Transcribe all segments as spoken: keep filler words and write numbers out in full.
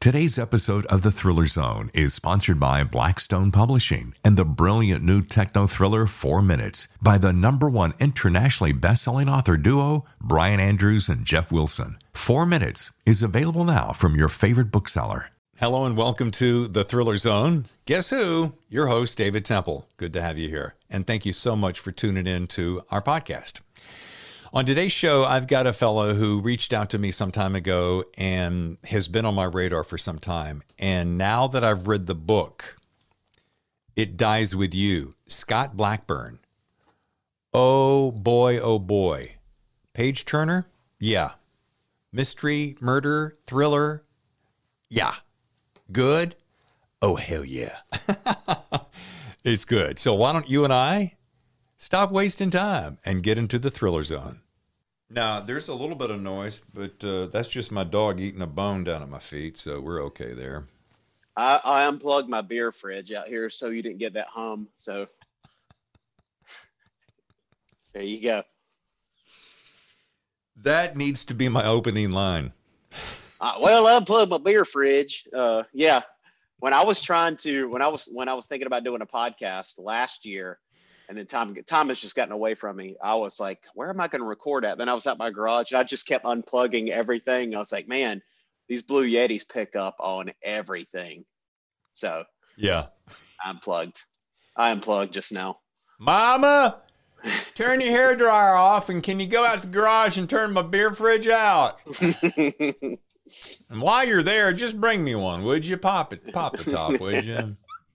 Today's episode of The Thriller Zone is sponsored by Blackstone Publishing and the brilliant new techno thriller Four Minutes by the number one internationally best-selling author duo, Brian Andrews and Jeff Wilson. Four Minutes is available now from your favorite bookseller. Hello and welcome to The Thriller Zone. Guess who? Your host, David Temple. Good to have you here. And thank you so much for tuning in to our podcast. On today's show, I've got a fellow who reached out to me some time ago and has been on my radar for some time. And now that I've read the book, It Dies With You, Scott Blackburn. Oh boy, oh boy. Page turner? Yeah. Mystery, murder, thriller? Yeah. Good? Oh, hell yeah. It's good. So why don't you and I stop wasting time and get into the thriller zone? Now, there's a little bit of noise, but uh, that's just my dog eating a bone down at my feet, so we're okay there. I, I unplugged my beer fridge out here so you didn't get that hum. So there you go. That needs to be my opening line. Uh, well, I unplugged my beer fridge. Uh, yeah. When I was trying to, when I was, when I was thinking about doing a podcast last year, and then Tom, Tom has just gotten away from me. I was like, where am I going to record at? Then I was at my garage and I just kept unplugging everything. I was like, man, these Blue Yetis pick up on everything. So yeah, I unplugged. I unplugged just now. Mama, turn your hairdryer off and can you go out the garage and turn my beer fridge out? And while you're there, just bring me one, would you? Pop it, pop the top, would you?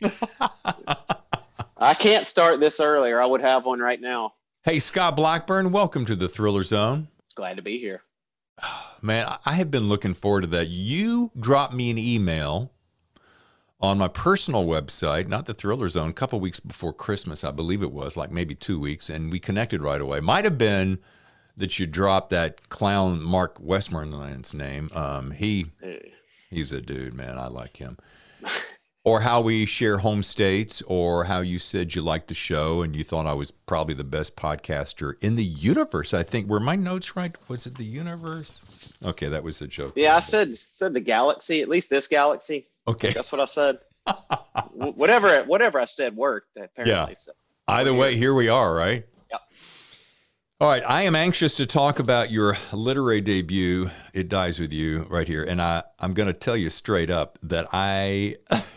I can't start this earlier. I would have one right now. Hey, Scott Blackburn, welcome to the Thriller Zone. Glad to be here. Man, I have been looking forward to that. You dropped me an email on my personal website, not the Thriller Zone, a couple weeks before Christmas, I believe it was, like maybe two weeks, and we connected right away. Might have been that you dropped that clown Mark Westmoreland's name. Um, he, he's a dude, man. I like him. Or how we share home states, or how you said you liked the show and you thought I was probably the best podcaster in the universe. I think, were my notes right? Was it the universe? Okay, that was a joke. Yeah, I said said the galaxy, at least this galaxy. Okay. That's what I said. whatever whatever I said worked, apparently. Yeah. So, either way, here we are, right? Yep. All right, I am anxious to talk about your literary debut, It Dies With You, right here. And I, I'm going to tell you straight up that I,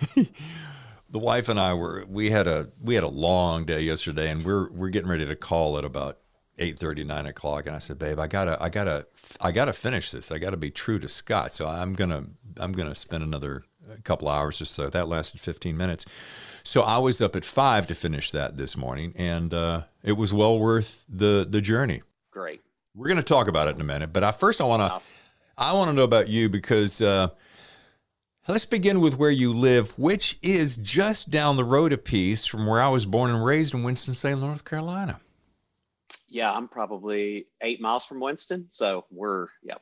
the wife and I were, we had a we had a long day yesterday, and we're we're getting ready to call at about eight thirty, nine o'clock. And I said, babe, I gotta, I gotta, I gotta finish this. I gotta be true to Scott. So I'm gonna, I'm gonna spend another couple hours or so. That lasted fifteen minutes. So I was up at five to finish that this morning, and uh, it was well worth the the journey. Great. We're going to talk about it in a minute, but I, first I want to Awesome. I want to know about you because uh, let's begin with where you live, which is just down the road a piece from where I was born and raised in Winston-Salem, North Carolina. Yeah, I'm probably eight miles from Winston, so we're yep.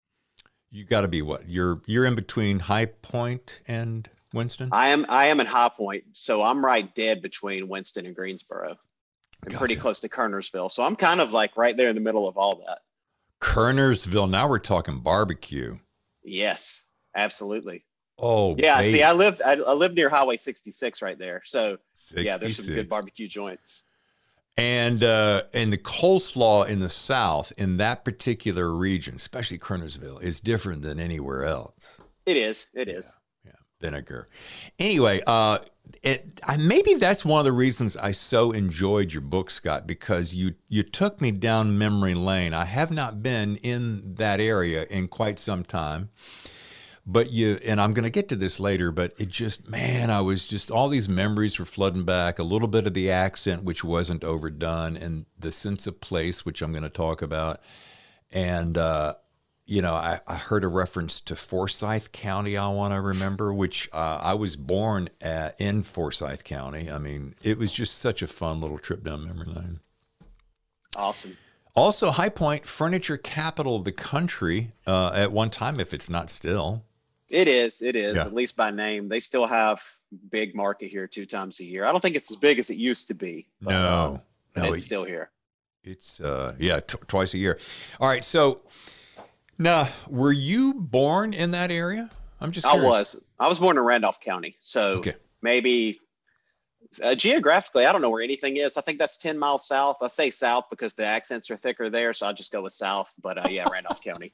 You got to be what? You're you're in between High Point and Winston? I am I am in High Point, so I'm right dead between Winston and Greensboro. I'm Gotcha. pretty close to Kernersville, so I'm kind of like right there in the middle of all that. Kernersville. Now we're talking barbecue. Yes, absolutely. Oh, yeah. babe. See, I live I, I live near Highway sixty-six right there, so yeah, there's some sixty-six. good barbecue joints. And uh, and the coleslaw in the South, in that particular region, especially Kernersville, is different than anywhere else. It is. It is. Yeah, vinegar. Anyway, uh, it I, maybe that's one of the reasons I so enjoyed your book, Scott, because you you took me down memory lane. I have not been in that area in quite some time. But you, and I'm going to get to this later, but it just, man, I was just, all these memories were flooding back, a little bit of the accent, which wasn't overdone, and the sense of place, which I'm going to talk about. And, uh, you know, I, I heard a reference to Forsyth County, I want to remember, which uh, I was born at, in Forsyth County. I mean, it was just such a fun little trip down memory lane. Awesome. Also, High Point, furniture capital of the country uh, at one time, if it's not still. It is. It is, Yeah. at least by name. They still have big market here two times a year. I don't think it's as big as it used to be. But, No, but no, it's it- still here. It's, uh, yeah, t- twice a year. All right, so now, were you born in that area? I'm just I curious. was. I was born in Randolph County. So Okay. maybe uh, geographically, I don't know where anything is. I think that's ten miles south. I say south because the accents are thicker there. So I'll just go with south. But uh, yeah, Randolph County.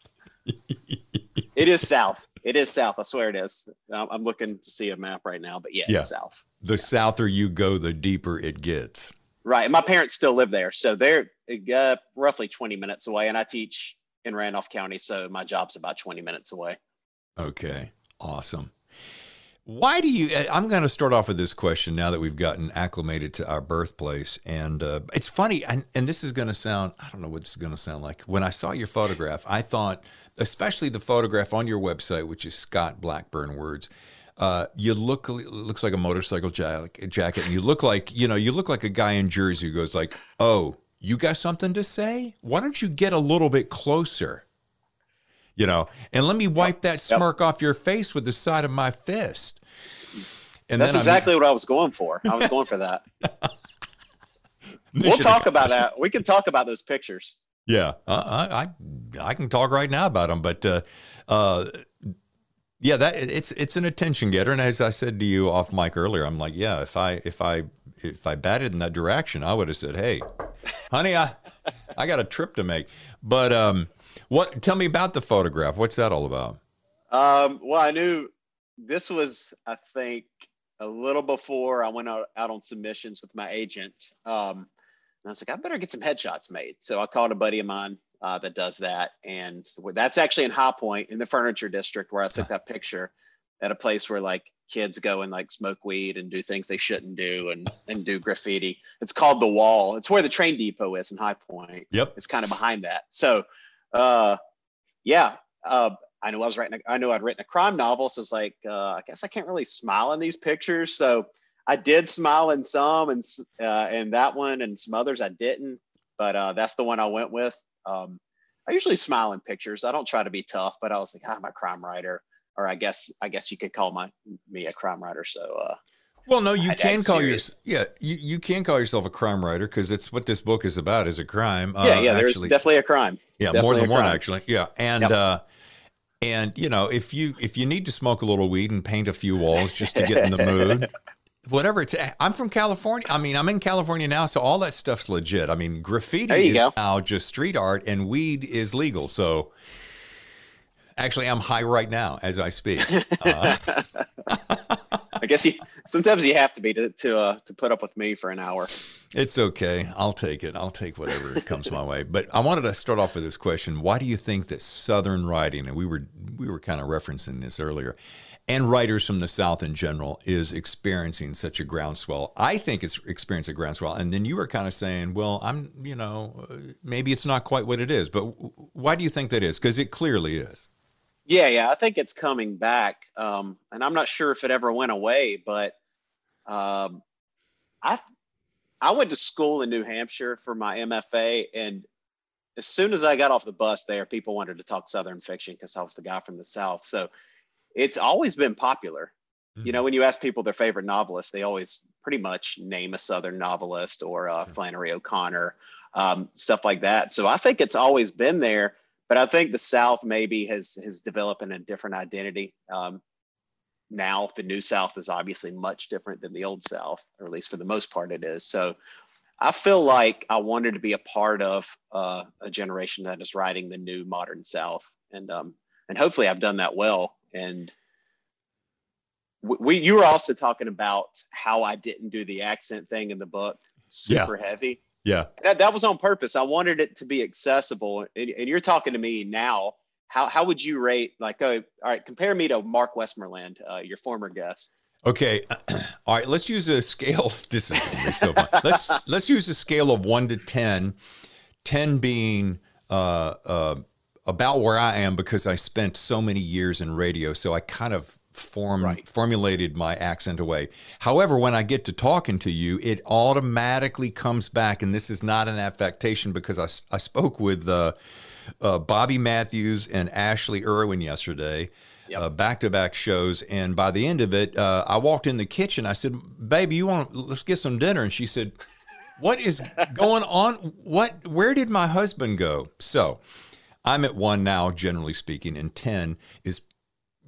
It is south. It is south. I swear it is. I'm I'm looking to see a map right now. But yeah, Yeah. it's south. The souther you go, the deeper it gets. Right. And my parents still live there. So they're uh, roughly twenty minutes away. And I teach in Randolph County. So my job's about twenty minutes away. Okay. Awesome. Why do you, I'm going to start off with this question now that we've gotten acclimated to our birthplace. And uh, it's funny, and, and this is going to sound, I don't know what this is going to sound like. When I saw your photograph, I thought, especially the photograph on your website, which is Scott Blackburn Words, uh, you look, it looks like a motorcycle jack, jacket, and you look like, you know, you look like a guy in Jersey who goes like, oh, you got something to say? Why don't you get a little bit closer? You know, and let me wipe that smirk yep. off your face with the side of my fist. And that's then exactly I'm, what I was going for. I was going for that. We'll talk about that. We can talk about those pictures. Yeah, uh, I I can talk right now about them, but uh, uh, yeah, that it's it's an attention getter. And as I said to you off mic earlier, I'm like, yeah, if I if I if I batted in that direction, I would have said, hey, honey, I I got a trip to make. But um, what? Tell me about the photograph. What's that all about? Um, well, I knew this was, I think, a little before I went out, out on submissions with my agent. Um, and I was like, I better get some headshots made. So I called a buddy of mine uh, that does that. And that's actually in High Point in the furniture district where I took that picture at a place where like kids go and like smoke weed and do things they shouldn't do and, and do graffiti. It's called The Wall. It's where the train depot is in High Point. Yep. It's kind of behind that. So uh, yeah, uh, I knew I was writing, a, I knew I'd written a crime novel. So it's like, uh, I guess I can't really smile in these pictures. So I did smile in some and, uh, and that one and some others I didn't, but uh, that's the one I went with. Um, I usually smile in pictures. I don't try to be tough, but I was like, ah, I'm a crime writer, or I guess, I guess you could call my, me a crime writer. So, uh, well, no, you I, can I call yourself, yeah, you, you can call yourself a crime writer because it's what this book is about is a crime. Yeah. Uh, yeah. There's actually, definitely a crime. Yeah. Definitely more than one, crime. actually. Yeah. And, Yep. uh, And, you know, if you if you need to smoke a little weed and paint a few walls just to get in the mood, whatever it's, I'm from California. I mean, I'm in California now, so all that stuff's legit. I mean, graffiti is go. now just street art and weed is legal. So actually, I'm high right now as I speak. Uh, I guess you sometimes you have to be to to uh, to put up with me for an hour. It's okay. I'll take it. I'll take whatever comes my way. But I wanted to start off with this question. Why do you think that Southern writing, and we were we were kind of referencing this earlier, and writers from the South in general is experiencing such a groundswell? I think it's experiencing a groundswell. And then you were kind of saying, well, I'm, you know, maybe it's not quite what it is. But why do you think that is? Because it clearly is. Yeah, yeah, I think it's coming back, um, and I'm not sure if it ever went away. But um, I I went to school in New Hampshire for my M F A, and as soon as I got off the bus there, people wanted to talk Southern fiction because I was the guy from the South. So it's always been popular. Mm-hmm. You know, when you ask people their favorite novelist, they always pretty much name a Southern novelist or uh, mm-hmm. Flannery O'Connor, um, stuff like that. So I think it's always been there. But I think the South maybe has has developed in a different identity. Um, now the New South is obviously much different than the Old South, or at least for the most part it is. So I feel like I wanted to be a part of uh, a generation that is writing the new modern South, and um, and hopefully I've done that well. And we you were also talking about how I didn't do the accent thing in the book, super yeah. heavy. Yeah, that, that was on purpose. I wanted it to be accessible. And, and you're talking to me now. How how would you rate, like, oh, all right, compare me to Mark Westmoreland, uh, your former guest. Okay. All right, let's use a scale. This is going to be so fun. Let's, let's use a scale of one to ten, ten being uh, uh, about where I am because I spent so many years in radio. So I kind of formed, right. formulated my accent away. However, when I get to talking to you, it automatically comes back. And this is not an affectation because I, I spoke with uh, uh, Bobby Matthews and Ashley Irwin yesterday, yep. uh, back-to-back shows. And by the end of it, uh, I walked in the kitchen. I said, baby, you want, let's get some dinner. And she said, what is going on? What, where did my husband go? So I'm at one now, generally speaking, and ten is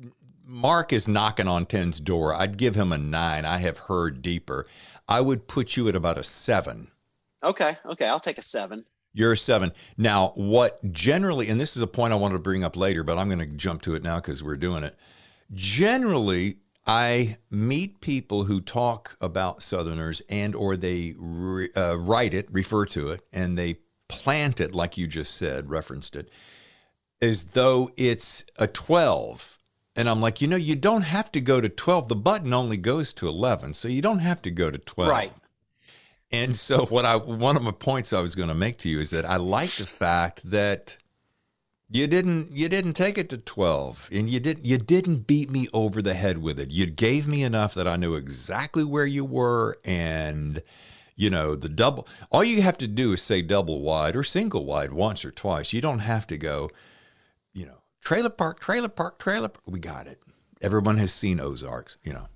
Mark is knocking on ten's door. I'd give him a nine. I have heard deeper. I would put you at about a seven. Okay. Okay. I'll take a seven. You're a seven. Now, what generally, and this is a point I wanted to bring up later, but I'm going to jump to it now because we're doing it. Generally, I meet people who talk about Southerners and or they re, uh, write it, refer to it, and they plant it, like you just said, referenced it, as though it's a twelve. And I'm like, you know, you don't have to go to twelve. The button only goes to eleven, so you don't have to go to twelve. Right. And so what I one of my points I was going to make to you is that I like the fact that you didn't you didn't take it to twelve, and you didn't you didn't beat me over the head with it. You gave me enough that I knew exactly where you were, and you know, the double, all you have to do is say double wide or single wide once or twice. You don't have to go, you know, trailer park, trailer park, trailer park. We got it. Everyone has seen Ozarks, you know.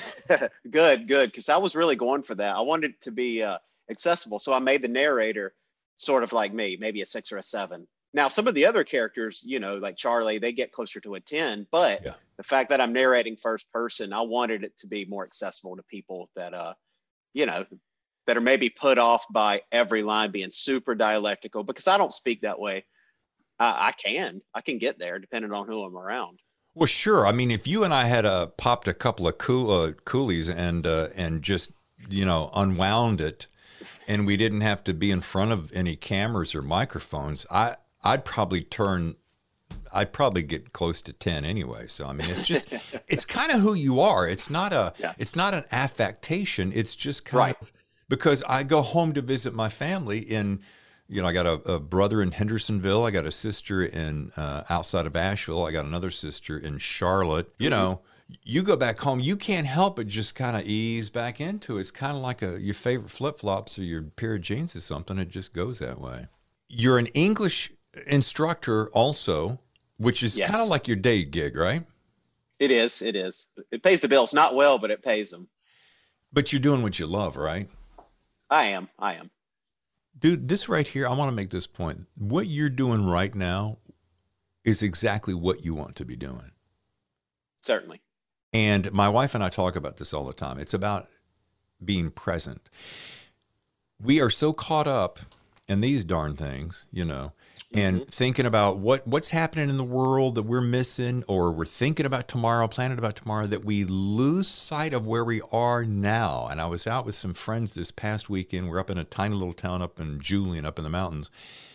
Good, good. Because I was really going for that. I wanted it to be uh, accessible. So I made the narrator sort of like me, maybe a six or a seven. Now, some of the other characters, you know, like Charlie, they get closer to a ten. But Yeah. the fact that I'm narrating first person, I wanted it to be more accessible to people that, uh, you know, that are maybe put off by every line being super dialectical, because I don't speak that way. I, I can, I can get there depending on who I'm around. Well, sure. I mean, if you and I had uh, popped a couple of cool, uh, coolies and uh, and just, you know, unwound it, and we didn't have to be in front of any cameras or microphones, I, I'd probably turn, I'd probably get close to ten anyway. So, I mean, it's just, it's kind of who you are. It's not a, Yeah. it's not an affectation. It's just kind Right. of, because I go home to visit my family in, you know, I got a, a brother in Hendersonville. I got a sister in uh, outside of Asheville. I got another sister in Charlotte. You know, you go back home, you can't help but just kind of ease back into it. It's kind of like a your favorite flip flops or your pair of jeans or something. It just goes that way. You're an English instructor also, which is Yes. kind of like your day gig, right? It is, it is. It pays the bills, not well, but it pays them. But you're doing what you love, right? I am, I am. Dude, this right here, I want to make this point. What you're doing right now is exactly what you want to be doing. Certainly. And my wife and I talk about this all the time. It's about being present. We are so caught up in these darn things, you know, and Mhm. thinking about what what's happening in the world that we're missing, or we're thinking about tomorrow, planning about tomorrow, that we lose sight of where we are now. And I was out with some friends this past weekend. We're up in a tiny little town up in Julian, up in the mountains.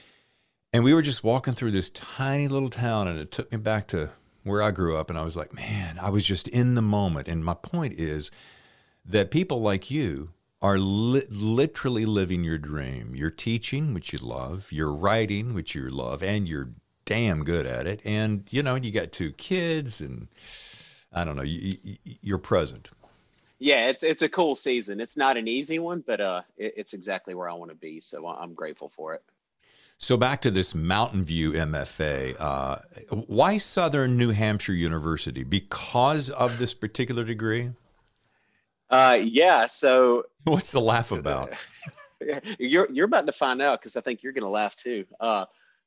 And we were just walking through this tiny little town, and it took me back to where I grew up. And I was like, man, I was just in the moment. And my point is that people like you are li- literally living your dream. You're teaching, which you love. You're writing, which you love, and you're damn good at it. And, you know, you got two kids, and I don't know, you, you, you're present. Yeah, it's it's a cool season. It's not an easy one, but uh, it, it's exactly where I want to be. So I'm grateful for it. So back to this Mountain View M F A. Uh, why Southern New Hampshire University? Because of this particular degree? Uh, yeah. So What's the laugh about? you're you're about to find out, because I think you're going to laugh too. Uh,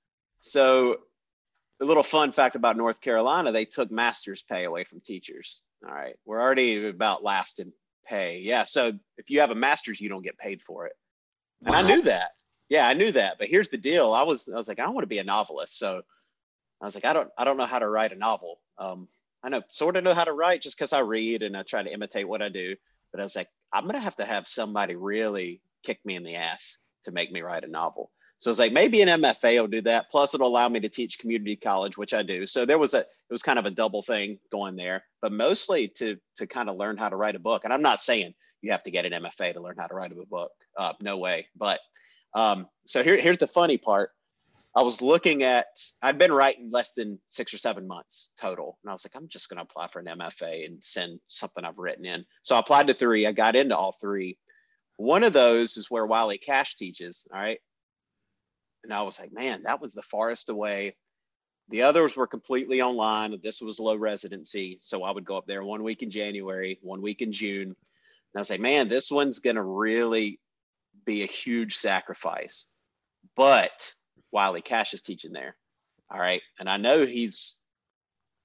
so a little fun fact about North Carolina: they took master's pay away from teachers. All right, we're already about last in pay. Yeah. So if you have a master's, you don't get paid for it. And I knew What? that. Yeah, I knew that. But here's the deal: I was I was like, I want to be a novelist. So I was like, I don't I don't know how to write a novel. Um, I know sort of know how to write just because I read and I try to imitate what I do. But I was like, I'm gonna have to have somebody really kick me in the ass to make me write a novel. So it's like, maybe an M F A will do that. Plus, it'll allow me to teach community college, which I do. So there was a, it was kind of a double thing going there, but mostly to to kind of learn how to write a book. And I'm not saying you have to get an M F A to learn how to write a book. Uh, no way. But um, so here, here's the funny part. I was looking at, I'd been writing less than six or seven months total. And I was like, I'm just going to apply for an M F A and send something I've written in. So I applied to three. I got into all three. One of those is where Wiley Cash teaches. All right. And I was like, man, that was the farthest away. The others were completely online. This was low residency. So I would go up there one week in January, one week in June. And I was like, man, this one's going to really be a huge sacrifice. But Wiley Cash is teaching there. All right. And I know he's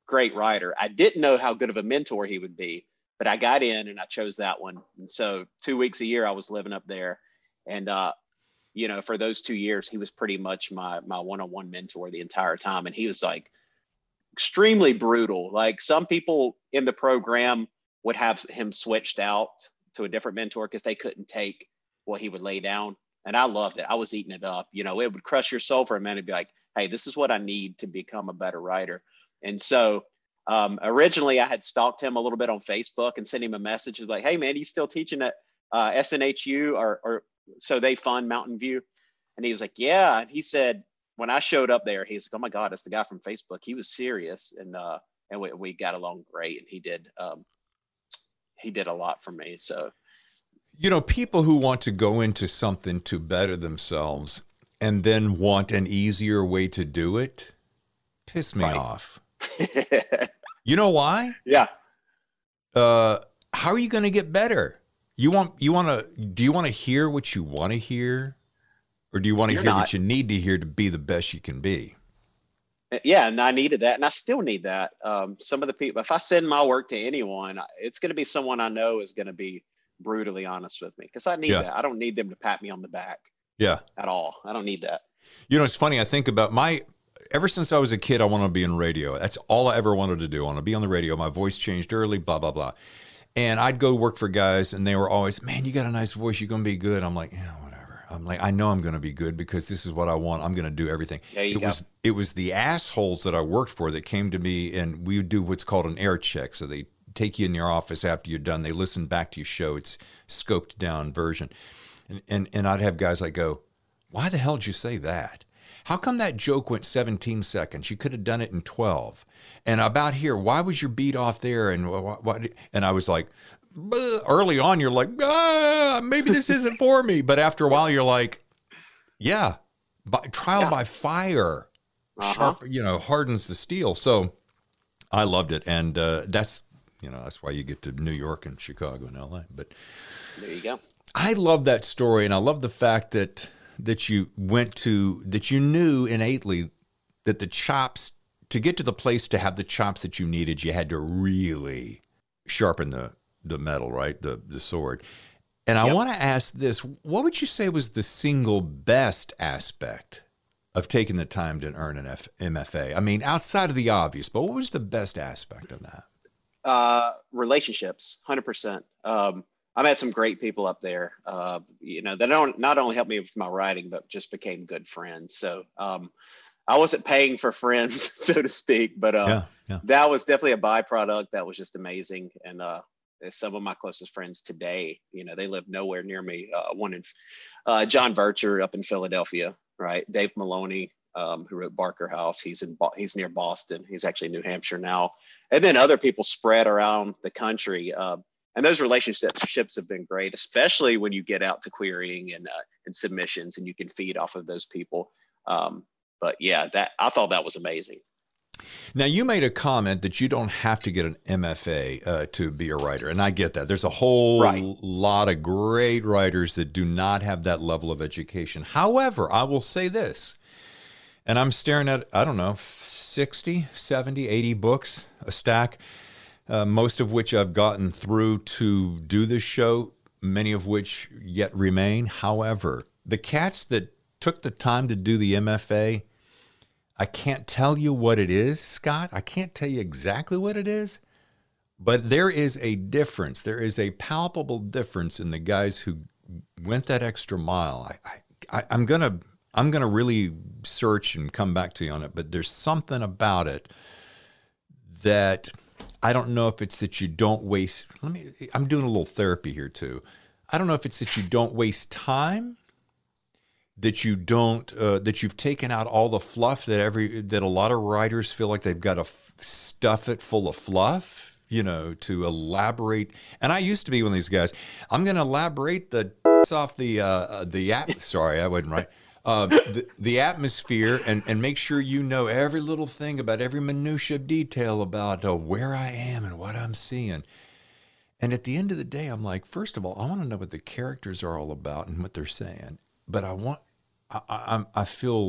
great writer. I didn't know how good of a mentor he would be, but I got in and I chose that one. And so two weeks a year I was living up there. And, uh, you know, for those two years, he was pretty much my, my one-on-one mentor the entire time. And he was like extremely brutal. Like some people in the program would have him switched out to a different mentor because they couldn't take what he would lay down. And I loved it. I was eating it up. You know, it would crush your soul for a minute and be like, hey, this is what I need to become a better writer. And so um, originally I had stalked him a little bit on Facebook and sent him a message like, hey, man, you still teaching at uh, S N H U or, or so they fund Mountain View? And he was like, yeah. And he said, when I showed up there, he's like, oh my God, it's the guy from Facebook. He was serious. And uh, and we, we got along great. And he did, um, he did a lot for me. So, you know, people who want to go into something to better themselves and then want an easier way to do it, piss me right. off. You know why? Yeah. Uh, how are you going to get better? You want, you want to, do you want to hear what you want to hear? Or do you want to You're hear not. what you need to hear to be the best you can be? Yeah. And I needed that. And I still need that. Um, some of the people, if I send my work to anyone, it's going to be someone I know is going to be brutally honest with me because I need Yeah. that. I don't need them to pat me on the back Yeah. at all. I don't need that. You know, it's funny. I think about my, ever since I was a kid, I wanted to be in radio. That's all I ever wanted to do. I want to be on the radio. My voice changed early, blah, blah, blah. And I'd go work for guys and they were always, man, you got a nice voice. You're going to be good. I'm like, yeah, whatever. I'm like, I know I'm going to be good because this is what I want. I'm going to do everything. There you it go. was, it was the assholes that I worked for that came to me and we would do what's called an air check. So they take you in your office after you're done. They listen back to your show. It's scoped down version. And, and, and I'd have guys like go, why the hell did you say that? How come that joke went seventeen seconds? You could have done it in twelve. And about here, why was your beat off there? And what? what and I was like, early on, you're like, ah, maybe this isn't for me. But after a while, you're like, yeah, by, trial Yeah. by fire, Uh-huh. sharp, you know, hardens the steel. So I loved it, and uh, that's you know that's why you get to New York and Chicago and L A. But There you go. I love that story, and I love the fact that that you went to, that you knew innately that the chops, to get to the place to have the chops that you needed, you had to really sharpen the, the metal, right? The, the sword. And I Yep. want to ask this, what would you say was the single best aspect of taking the time to earn an F- M F A? I mean, outside of the obvious, but what was the best aspect of that? Uh, relationships, one hundred percent. Um, I met some great people up there, uh, you know, that don't not only helped me with my writing, but just became good friends. So um, I wasn't paying for friends, so to speak, but uh, Yeah, yeah. that was definitely a byproduct that was just amazing. And uh, some of my closest friends today, you know, they live nowhere near me. Uh, one in uh, John Vercher up in Philadelphia, right? Dave Maloney, um, who wrote Barker House. He's in Bo- he's near Boston. He's actually in New Hampshire now. And then other people spread around the country. Uh, And those relationships have been great, especially when you get out to querying and uh, and submissions, and you can feed off of those people. Um, but yeah, that I thought that was amazing. Now, you made a comment that you don't have to get an M F A uh, to be a writer, and I get that. There's a whole Right. lot of great writers that do not have that level of education. However, I will say this, and I'm staring at, I don't know, sixty, seventy, eighty books, a stack. Uh, most of which I've gotten through to do this show, many of which yet remain. However, the cats that took the time to do the M F A, I can't tell you what it is, Scott. I can't tell you exactly what it is, but there is a difference. There is a palpable difference in the guys who went that extra mile. I, I, I'm gonna, I'm gonna really search and come back to you on it, but there's something about it that I don't know if it's that you don't waste, let me, I'm doing a little therapy here too. I don't know if it's that you don't waste time, that you don't, uh, that you've taken out all the fluff that every, that a lot of writers feel like they've got to f- stuff it full of fluff, you know, to elaborate. And I used to be one of these guys, I'm going to elaborate the off the, uh, the app. Sorry, I wasn't right. Uh, the, the atmosphere and, and make sure you know every little thing about every minutia detail about uh, where I am and what I'm seeing. And at the end of the day, I'm like, first of all, I want to know what the characters are all about and what they're saying. But I want, I, I, I feel,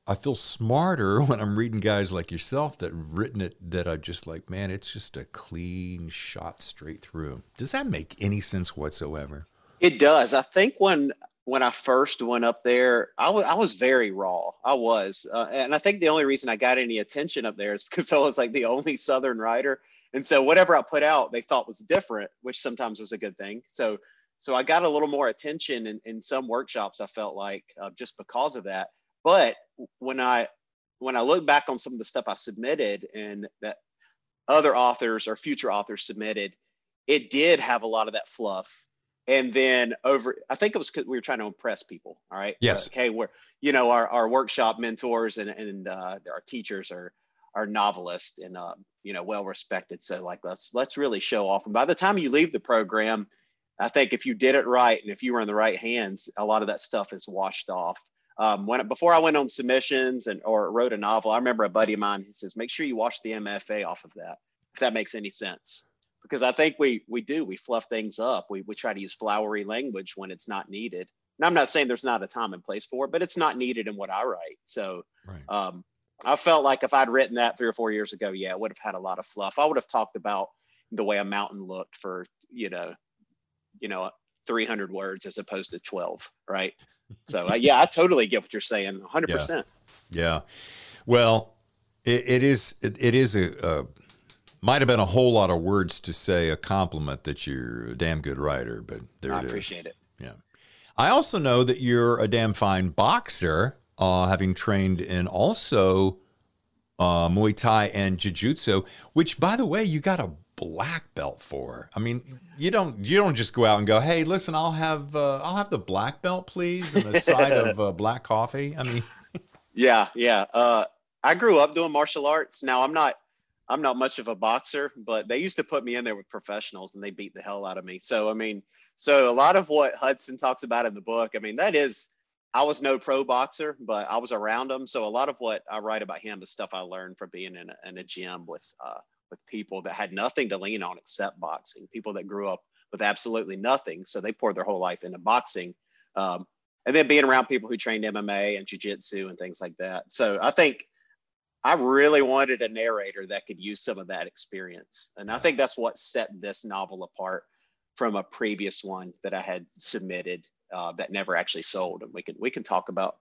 I feel smarter when I'm reading guys like yourself that have written it, that I just like, man, it's just a clean shot straight through. Does that make any sense whatsoever? It does. I think when when I first went up there, I was I was very raw. I was, uh, and I think the only reason I got any attention up there is because I was like the only Southern writer, and so whatever I put out, they thought was different, which sometimes is a good thing. So so I got a little more attention in, in some workshops. I felt like uh, just because of that. But when I when I look back on some of the stuff I submitted and that other authors or future authors submitted, it did have a lot of that fluff. And then over, I think it was because we were trying to impress people. All right. Yes. Okay. We're, you know, our, our workshop mentors and, and uh, our teachers are, are novelists and, uh, you know, well respected. So like, let's, let's really show off. And by the time you leave the program, I think if you did it right and if you were in the right hands, a lot of that stuff is washed off. Um, when before I went on submissions and or wrote a novel, I remember a buddy of mine, he says, make sure you wash the M F A off of that, if that makes any sense. Because I think we we do, we fluff things up. We we try to use flowery language when it's not needed. And I'm not saying there's not a time and place for it, but it's not needed in what I write. So Right. um, I felt like if I'd written that three or four years ago, yeah, it would have had a lot of fluff. I would have talked about the way a mountain looked for, you know, you know, three hundred words as opposed to twelve, right? So uh, yeah, I totally get what you're saying, one hundred percent. Yeah. Yeah. Well, it, it is it, it is a, a might have been a whole lot of words to say a compliment that you're a damn good writer, but there I it is. appreciate it. Yeah. I also know that you're a damn fine boxer, uh, having trained in also uh, Muay Thai and Jiu-Jitsu, which, by the way, you got a black belt for. I mean, you don't you don't just go out and go, hey, listen, I'll have uh, I'll have the black belt, please, and a side of uh, black coffee. I mean, yeah, yeah. Uh, I grew up doing martial arts. Now I'm not. I'm not much of a boxer, but they used to put me in there with professionals and they beat the hell out of me. So, I mean, so a lot of what Hudson talks about in the book, I mean, that is, I was no pro boxer, but I was around him. So a lot of what I write about him is stuff I learned from being in a, in a gym with, uh, with people that had nothing to lean on except boxing, people that grew up with absolutely nothing. So they poured their whole life into boxing. Um, and then being around people who trained M M A and jiu-jitsu and things like that. So I think, I really wanted a narrator that could use some of that experience. And I think that's what set this novel apart from a previous one that I had submitted uh, that never actually sold. And we can, we can talk about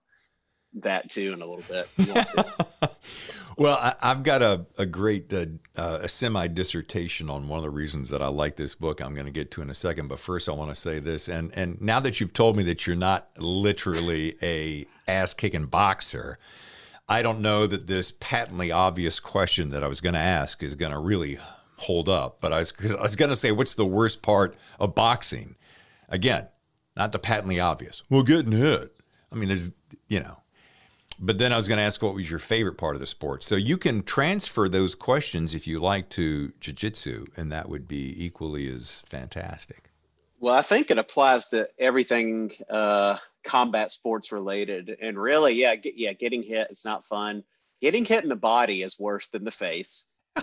that too in a little bit. if you want to. Well, I, I've got a, a great, uh, uh, a semi-dissertation on one of the reasons that I like this book I'm going to get to in a second. But first I want to say this. And, and now that you've told me that you're not literally a ass-kicking boxer, I don't know that this patently obvious question that I was going to ask is going to really hold up. But I was, I was going to say, what's the worst part of boxing? Again, not the patently obvious. Well, getting hit. I mean, there's, you know. But then I was going to ask, what was your favorite part of the sport? So you can transfer those questions, if you like, to jiu-jitsu, and that would be equally as fantastic. Well, I think it applies to everything uh, combat sports related. And really, yeah, get, yeah, getting hit is not fun. Getting hit in the body is worse than the face.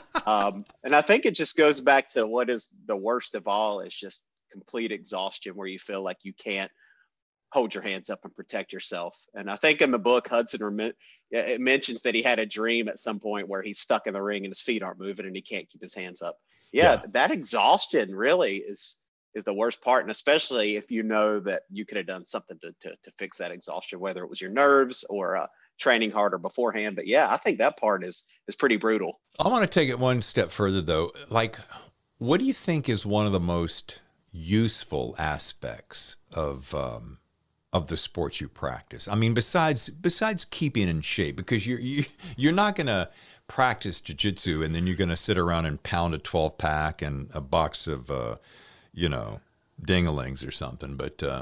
Um, and I think it just goes back to what is the worst of all is just complete exhaustion where you feel like you can't hold your hands up and protect yourself. And I think in the book, Hudson rem- it mentions that he had a dream at some point where he's stuck in the ring and his feet aren't moving and he can't keep his hands up. Yeah, yeah. That exhaustion really is is the worst part. And especially if you know that you could have done something to, to, to fix that exhaustion, whether it was your nerves or uh, training harder beforehand. But yeah, I think that part is, is pretty brutal. I want to take it one step further though. Like, what do you think is one of the most useful aspects of, um, of the sports you practice? I mean, besides, besides keeping in shape, because you're, you, you're not going to practice jiu-jitsu and then you're going to sit around and pound a twelve pack and a box of, uh, you know, ding-a-lings or something, but uh...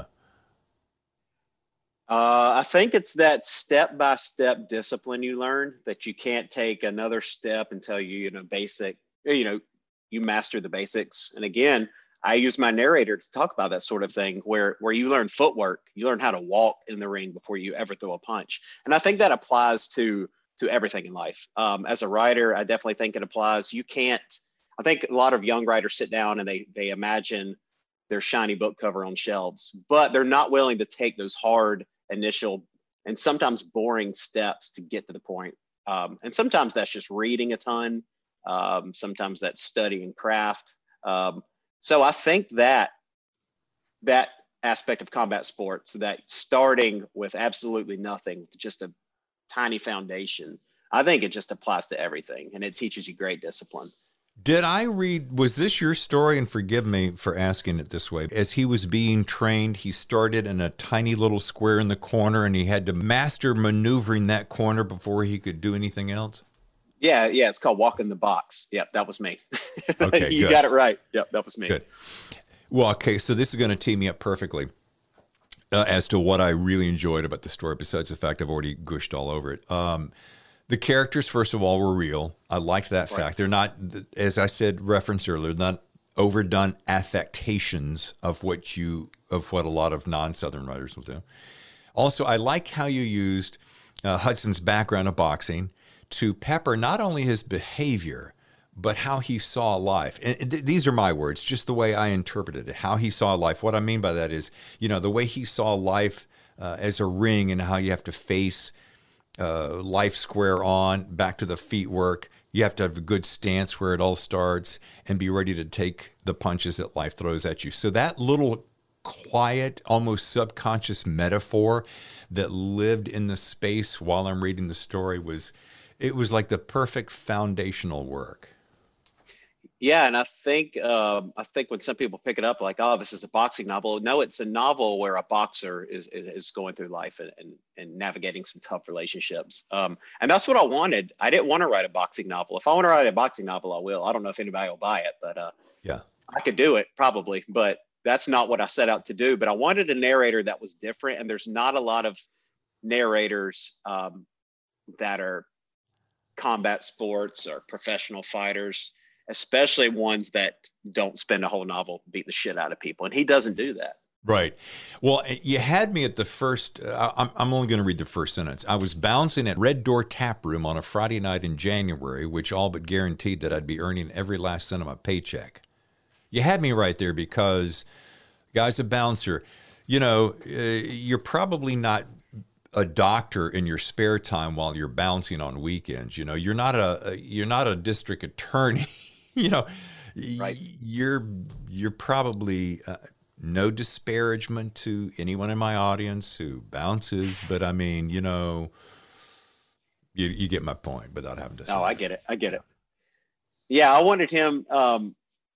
uh, I think it's that step-by-step discipline you learn that you can't take another step until you, you know, basic, you know, you master the basics. And again, I use my narrator to talk about that sort of thing where, where you learn footwork, you learn how to walk in the ring before you ever throw a punch. And I think that applies to, to everything in life. Um, as a writer, I definitely think it applies. You can't, I think a lot of young writers sit down and they they imagine their shiny book cover on shelves, but they're not willing to take those hard initial and sometimes boring steps to get to the point. Um, and sometimes that's just reading a ton. Um, sometimes that's studying craft. Um, so I think that that aspect of combat sports, that starting with absolutely nothing, just a tiny foundation, I think it just applies to everything, and it teaches you great discipline. Did I read, was this your story? And forgive me for asking it this way. As he was being trained, he started in a tiny little square in the corner, and he had to master maneuvering that corner before he could do anything else? Yeah, yeah, it's called walking the box. Yep, that was me. Okay, you good. got it right. Yep, that was me. Good. Well, okay, so this is going to tee me up perfectly uh, as to what I really enjoyed about the story, besides the fact I've already gushed all over it. Um, the characters, first of all, were real. I liked that Right. fact. They're not, as I said, referenced earlier, not overdone affectations of what you of what a lot of non-Southern writers will do. Also, I like how you used uh, Hudson's background of boxing to pepper not only his behavior, but how he saw life. And th- these are my words, just the way I interpreted it, how he saw life. What I mean by that is, you know, the way he saw life uh, as a ring, and how you have to face uh, life square on, back to the feet work. You have to have a good stance where it all starts and be ready to take the punches that life throws at you. So that little quiet, almost subconscious metaphor that lived in the space while I'm reading the story was, it was like the perfect foundational work. Yeah, and I think um, I think when some people pick it up like, oh, this is a boxing novel. No, it's a novel where a boxer is is, is going through life and, and and navigating some tough relationships. Um, and that's what I wanted. I didn't want to write a boxing novel. If I want to write a boxing novel, I will. I don't know if anybody will buy it, but uh, Yeah. I could do it probably. But that's not what I set out to do. But I wanted a narrator that was different, and there's not a lot of narrators um, that are combat sports or professional fighters, especially ones that don't spend a whole novel beating the shit out of people. And he doesn't do that. Right. Well, you had me at the first, uh, I'm, I'm only going to read the first sentence. I was bouncing at Red Door Tap Room on a Friday night in January, which all but guaranteed that I'd be earning every last cent of my paycheck. You had me right there because, guy's a bouncer. You know, uh, you're probably not a doctor in your spare time while you're bouncing on weekends. You know, you're not a, you're not a district attorney. You know, Right. you're you're probably uh, no disparagement to anyone in my audience who bounces, but I mean, you know, you you get my point without having to say. Oh, I get it. I get it. Yeah, I wanted him. Um,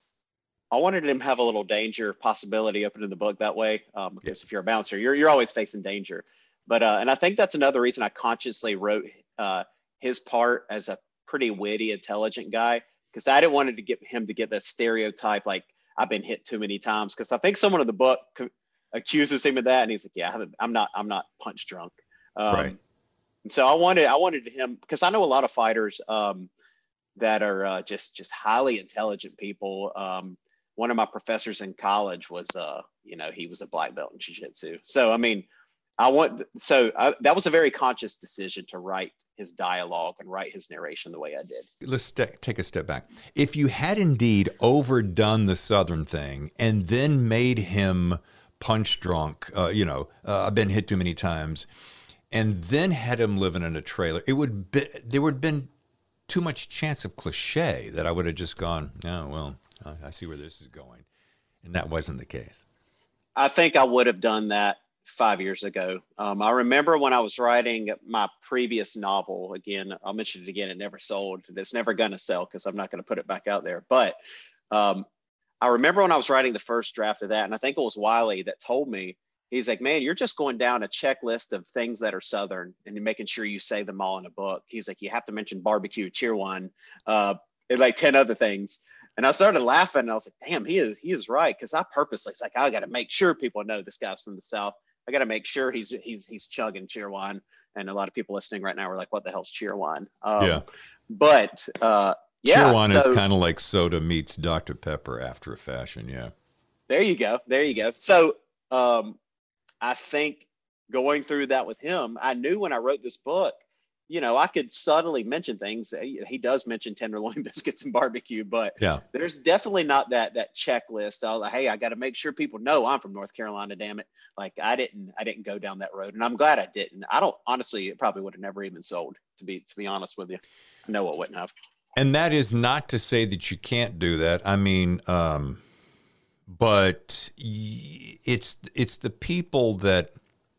I wanted him to have a little danger possibility open in the book that way, um, because if you're a bouncer, you're you're always facing danger. But uh, and I think that's another reason I consciously wrote uh, his part as a pretty witty, intelligent guy. Because I didn't want to get him to get that stereotype, like I've been hit too many times. Because I think someone in the book co- accuses him of that, and he's like, "Yeah, I haven't, I'm not, I'm not punch drunk." Um, Right. And so I wanted, I wanted him, because I know a lot of fighters um, that are uh, just, just highly intelligent people. Um, one of my professors in college was, uh, you know, he was a black belt in jiu-jitsu. So I mean, I want, so I, that was a very conscious decision to write his dialogue and write his narration the way I did. Let's st- take a step back. If you had indeed overdone the Southern thing and then made him punch drunk, uh, you know, uh, I've been hit too many times, and then had him living in a trailer, it would be, there would have been too much chance of cliche that I would have just gone, oh, well, I, I see where this is going. And that wasn't the case. I think I would have done that five years ago. Um, I remember when I was writing my previous novel, again, I'll mention it again, it never sold. It's never going to sell because I'm not going to put it back out there. But um, I remember when I was writing the first draft of that, and I think it was Wiley that told me, he's like, man, you're just going down a checklist of things that are Southern and you're making sure you say them all in a book. He's like, you have to mention barbecue, cheerwine, uh, and like ten other things. And I started laughing and I was like, damn, he is, he is right. Cause I purposely, it's like, I got to make sure people know this guy's from the South. I got to make sure he's, he's, he's chugging cheerwine. And a lot of people listening right now are like, what the hell's cheerwine? Um, Yeah. But uh, yeah. Cheerwine so, is kind of like soda meets Doctor Pepper after a fashion. Yeah. There you go. There you go. So um, I think going through that with him, I knew when I wrote this book you know, I could subtly mention things. He, he does mention tenderloin biscuits and barbecue, but Yeah. there's definitely not that that checklist. I'll, hey, I got to make sure people know I'm from North Carolina. Damn it! Like I didn't, I didn't go down that road, and I'm glad I didn't. I don't honestly, it probably would have never even sold. To be to be honest with you, no, it wouldn't have. And that is not to say that you can't do that. I mean, um, but it's it's the people that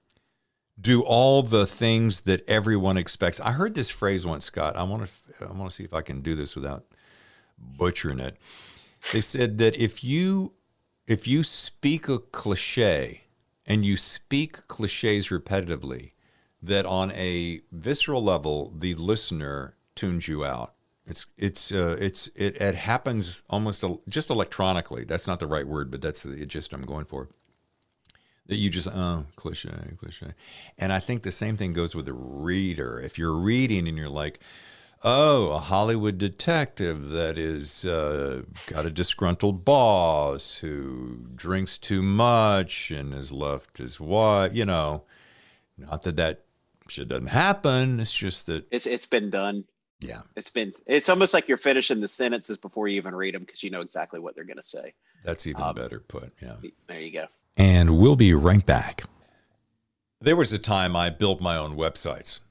do all the things that everyone expects. I heard this phrase once, Scott. I want to I want to see if I can do this without butchering it. They said that if you if you speak a cliche and you speak cliches repetitively, that on a visceral level the listener tunes you out. It's it's uh, it's it, it happens almost just electronically. That's not the right word, but that's the gist I'm going for. That you just, oh, cliche, cliche. And I think the same thing goes with the reader. If you're reading and you're like, oh, a Hollywood detective that is uh, got a disgruntled boss who drinks too much and has left his wife, you know, not that that shit doesn't happen. It's just that. It's It's been done. Yeah. It's been, it's almost like you're finishing the sentences before you even read them because you know exactly what they're going to say. That's even um, better put, yeah. There you go. And we'll be right back. There was a time I built my own websites.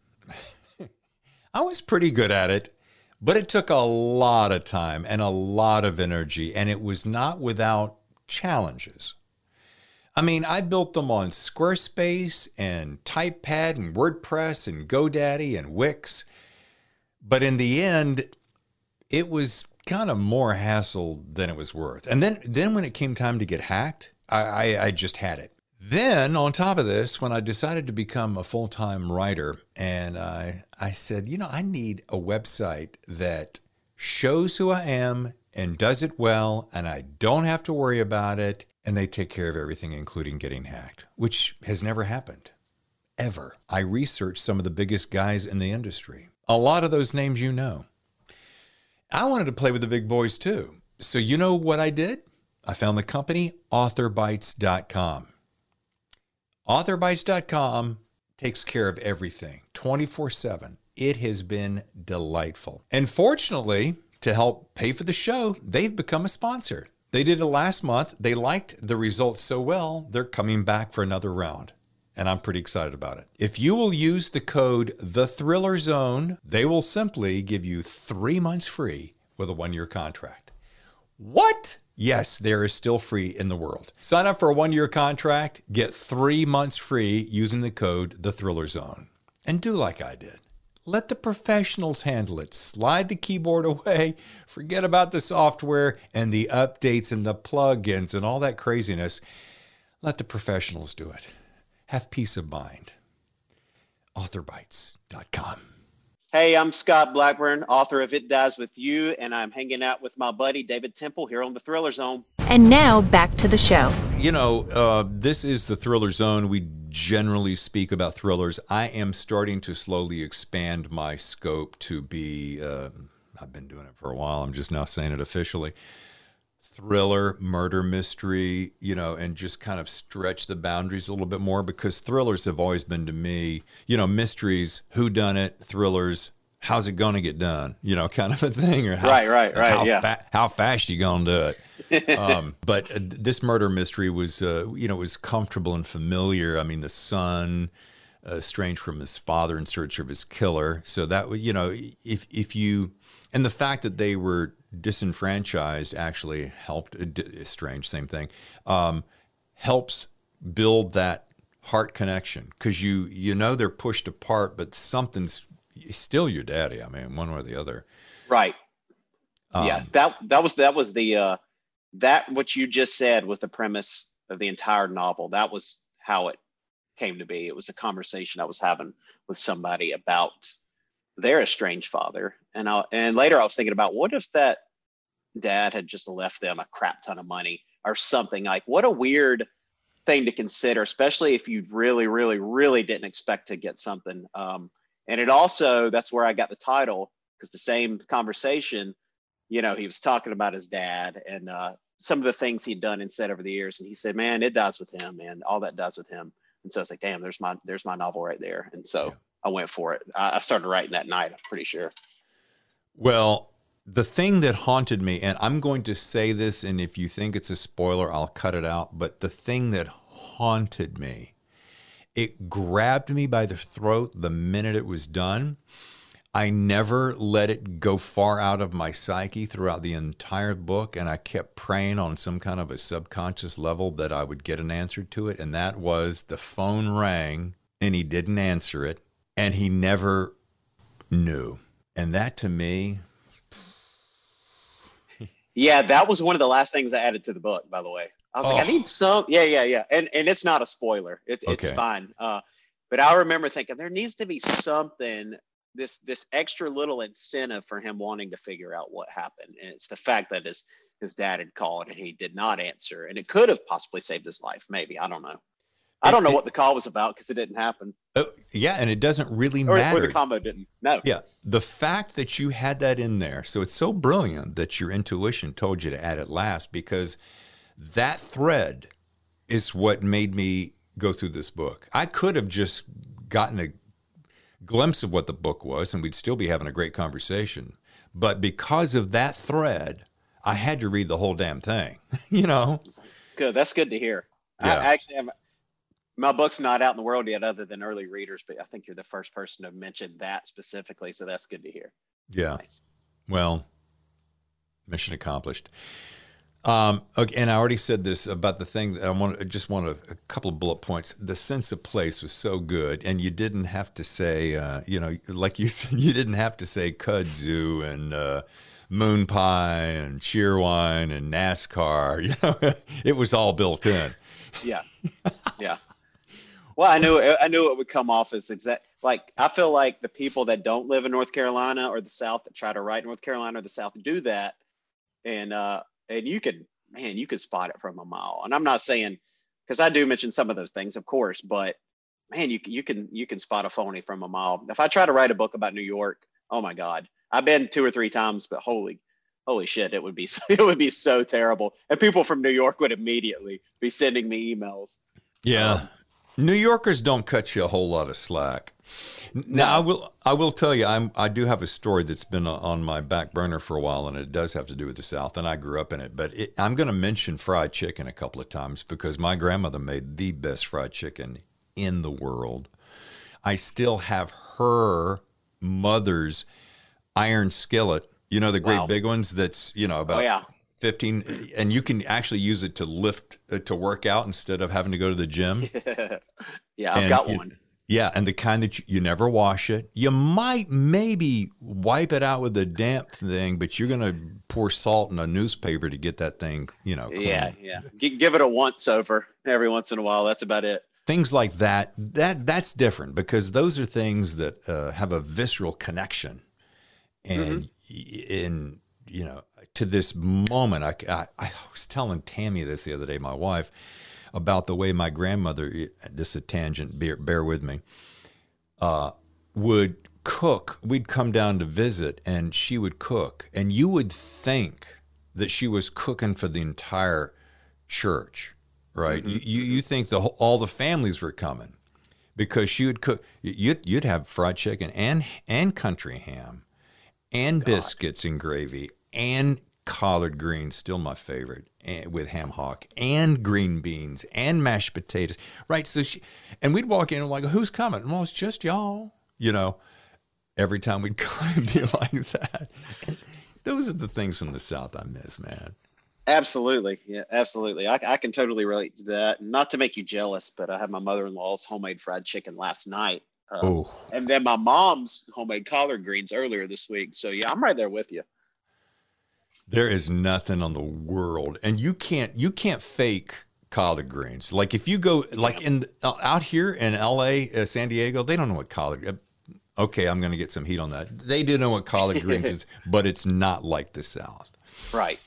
I was pretty good at it, but it took a lot of time and a lot of energy, and it was not without challenges. I mean, I built them on Squarespace and TypePad and WordPress and GoDaddy and Wix, but in the end, it was kind of more hassle than it was worth. And then, then when it came time to get hacked, I, I, I just had it. Then on top of this, when I decided to become a full-time writer, and I, I said, you know, I need a website that shows who I am and does it well, and I don't have to worry about it, and they take care of everything, including getting hacked, which has never happened, ever. I researched some of the biggest guys in the industry. A lot of those names you know. I wanted to play with the big boys too. So you know what I did? I found the company author bytes dot com. author bytes dot com takes care of everything twenty-four seven. It has been delightful. And fortunately, to help pay for the show, they've become a sponsor. They did it last month. They liked the results so well, they're coming back for another round. And I'm pretty excited about it. If you will use the code The Thriller Zone, they will simply give you three months free with a one-year contract. What? Yes, there is still free in the world. Sign up for a one-year contract, get three months free using the code The Thriller Zone. And do like I did. Let the professionals handle it. Slide the keyboard away, forget about the software and the updates and the plugins and all that craziness. Let the professionals do it. Have peace of mind. author bytes dot com. Hey, I'm Scott Blackburn, author of It Dies With You, and I'm hanging out with my buddy David Temple here on the Thriller Zone. And now back to the show. You know, uh, this is the Thriller Zone. We generally speak about thrillers. I am starting to slowly expand my scope to be, uh, I've been doing it for a while. I'm just now saying it officially. Thriller, murder, mystery, you know, and just kind of stretch the boundaries a little bit more because thrillers have always been to me, you know, mysteries, whodunit, thrillers, how's it going to get done, you know, kind of a thing. Or how, right, right, right, how yeah. Fa- how fast you going to do it? um, but uh, this murder mystery was, uh, you know, was comfortable and familiar. I mean, the son, uh, estranged from his father in search of his killer. So that, you know, if if you, and the fact that they were disenfranchised actually helped, estranged, same thing, um, helps build that heart connection because you you know they're pushed apart, but something's still your daddy. I mean, one way or the other. Right. Um, yeah, that that was that was the uh, that what you just said was the premise of the entire novel. That was how it came to be. It was a conversation I was having with somebody about their estranged father. And I, and later I was thinking about what if that dad had just left them a crap ton of money or something. Like, what a weird thing to consider, especially if you really, really, really didn't expect to get something. Um, and it also, that's where I got the title, because the same conversation, you know, he was talking about his dad and uh, some of the things he'd done and said over the years. And he said, man, it dies with him, man. All that does with him. And so I was like, damn, there's my, there's my novel right there. And so I went for it. I, I started writing that night. I'm pretty sure. Well, the thing that haunted me, and I'm going to say this, and if you think it's a spoiler, I'll cut it out. But the thing that haunted me, it grabbed me by the throat the minute it was done. I never let it go far out of my psyche throughout the entire book, and I kept praying on some kind of a subconscious level that I would get an answer to it, and that was the phone rang, and he didn't answer it, and he never knew. And that to me... Yeah, that was one of the last things I added to the book, by the way. I was oh. like, I need some... Yeah, yeah, yeah. And and it's not a spoiler. It's, okay. It's fine. Uh, but I remember thinking, there needs to be something... this this extra little incentive for him wanting to figure out what happened. And it's the fact that his his dad had called and he did not answer, and it could have possibly saved his life. Maybe, I don't know. I don't know it, what the call was about because it didn't happen. Uh, yeah, and it doesn't really or, matter. Or the combo didn't. No. Yeah, the fact that you had that in there, so it's so brilliant that your intuition told you to add it last, because that thread is what made me go through this book. I could have just gotten a glimpse of what the book was, and we'd still be having a great conversation. But because of that thread, I had to read the whole damn thing. You know, good. That's good to hear. Yeah. I actually have my book's not out in the world yet, other than early readers. But I think you're the first person to mention that specifically, so that's good to hear. Yeah. Nice. Well, mission accomplished. Um, okay, and I already said this about the thing that I want. I just want a, a couple of bullet points. The sense of place was so good, and you didn't have to say, uh, you know, like you said, you didn't have to say kudzu and uh, moon pie and cheerwine and NASCAR. You know, it was all built in. Yeah, yeah. Well, I knew I knew it would come off as exact. Like I feel like the people that don't live in North Carolina or the South that try to write North Carolina or the South do that, and. uh And you could, man, you could spot it from a mile. And I'm not saying, because I do mention some of those things, of course, but man, you you can you can spot a phony from a mile. If I try to write a book about New York, oh my God, I've been two or three times, but holy, holy shit, it would be it would be so terrible. And people from New York would immediately be sending me emails. Yeah, um, New Yorkers don't cut you a whole lot of slack. Now, I will I will tell you, I'm, I do have a story that's been on my back burner for a while, and it does have to do with the South, and I grew up in it. But it, I'm going to mention fried chicken a couple of times because my grandmother made the best fried chicken in the world. I still have her mother's iron skillet, you know, the great wow. big ones that's, you know, about oh, yeah. fifteen, and you can actually use it to lift, uh, to work out instead of having to go to the gym. Yeah, I've and got it, one. Yeah, and the kind that you, you never wash it. You might maybe wipe it out with a damp thing, but you're going to pour salt in a newspaper to get that thing, you know. Clean. Yeah, yeah. G- give it a once over every once in a while. That's about it. Things like that, that that's different because those are things that uh, have a visceral connection. And mm-hmm. in, you know, to this moment, I, I, I was telling Tammy this the other day, my wife, about the way my grandmother, this is a tangent, bear, bear with me, uh, would cook. We'd come down to visit, and she would cook. And you would think that she was cooking for the entire church, right? Mm-hmm. You, you think the whole, all the families were coming because she would cook. You'd, you'd have fried chicken and, and country ham and God. biscuits and gravy and collard greens, still my favorite, and with ham hock and green beans and mashed potatoes, right? So she, and we'd walk in and like, who's coming? Well, it's just y'all, you know. Every time we'd go and be like that. And those are the things from the South I miss, man. Absolutely, yeah, absolutely. I, I can totally relate to that. Not to make you jealous, but I had my mother-in-law's homemade fried chicken last night, uh, oh. and then my mom's homemade collard greens earlier this week. So yeah, I'm right there with you. There is nothing on the world, and you can't you can't fake collard greens. Like if you go like in uh, out here in L A, uh, San Diego, they don't know what collard. Uh, okay, I'm going to get some heat on that. They do know what collard greens is, but it's not like the South. Right.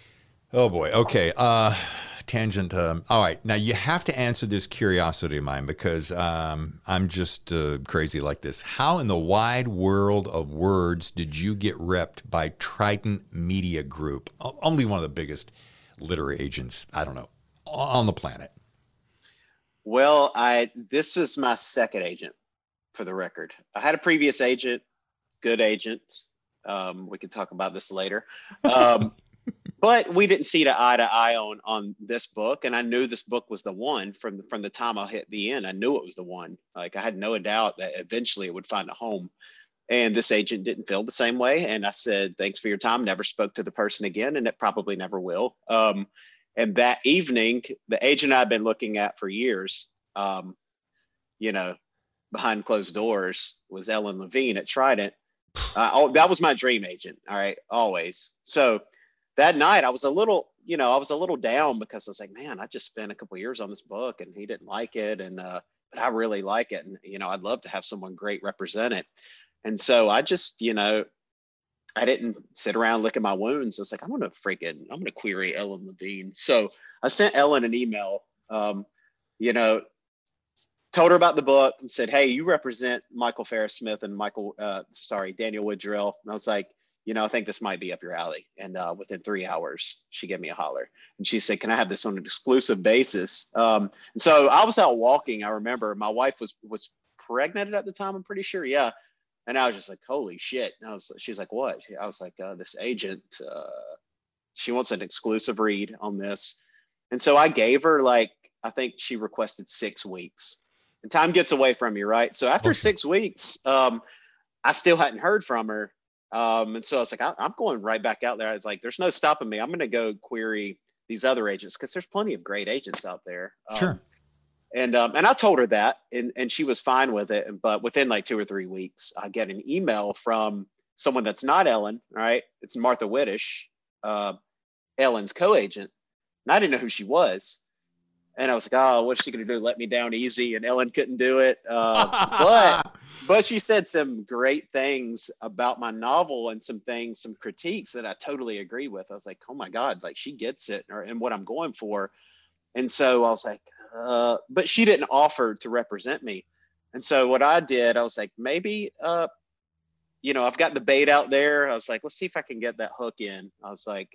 Oh boy. Okay. Uh, tangent. Um, all right. Now you have to answer this curiosity of mine because um, I'm just uh, crazy like this. How in the wide world of words did you get repped by Trident Media Group? Only one of the biggest literary agents, I don't know, on the planet. Well, I this was my second agent. for the record. I had a previous agent, good agent. Um, we could talk about this later. Um, but we didn't see the eye to eye on, on this book. And I knew this book was the one from the, from the time I hit the end. I knew it was the one. Like I had no doubt that eventually it would find a home. And this agent didn't feel the same way. And I said, thanks for your time. Never spoke to the person again. And it probably never will. Um, and that evening, the agent I've been looking at for years, um, you know, behind closed doors was Ellen Levine at Trident. Uh, oh, that was my dream agent. All right. Always. So that night I was a little, you know, I was a little down because I was like, man, I just spent a couple of years on this book and he didn't like it. And, uh, but I really like it. And, you know, I'd love to have someone great represent it. And so I just, you know, I didn't sit around licking my wounds. I was like, I'm going to freaking, I'm going to query Ellen Levine. So I sent Ellen an email, um, you know, told her about the book and said, hey, you represent Michael Ferris Smith and Michael, uh, sorry, Daniel Woodrill. And I was like, you know, I think this might be up your alley. And uh, within three hours, she gave me a holler. And she said, can I have this on an exclusive basis? Um, and so I was out walking. I remember my wife was was pregnant at the time, I'm pretty sure. Yeah. And I was just like, holy shit. And I was, she's like, what? I was like, uh, this agent, uh, she wants an exclusive read on this. And so I gave her like, I think she requested six weeks. And time gets away from you, right? So after okay. six weeks, um, I still hadn't heard from her. Um, and so I was like, I, I'm going right back out there. I was like, there's no stopping me. I'm going to go query these other agents because there's plenty of great agents out there. Um, sure. And um, and I told her that, and, and she was fine with it. But within like two or three weeks, I get an email from someone that's not Ellen, right? It's Martha Whittish, uh, Ellen's co-agent. And I didn't know who she was. And I was like, oh, what's she going to do? Let me down easy? And Ellen couldn't do it. Uh, but but she said some great things about my novel and some things, some critiques that I totally agree with. I was like, oh, my God, like she gets it or, and what I'm going for. And so I was like, uh, but she didn't offer to represent me. And so what I did, I was like, maybe, uh, you know, I've got the bait out there. I was like, let's see if I can get that hook in. I was like,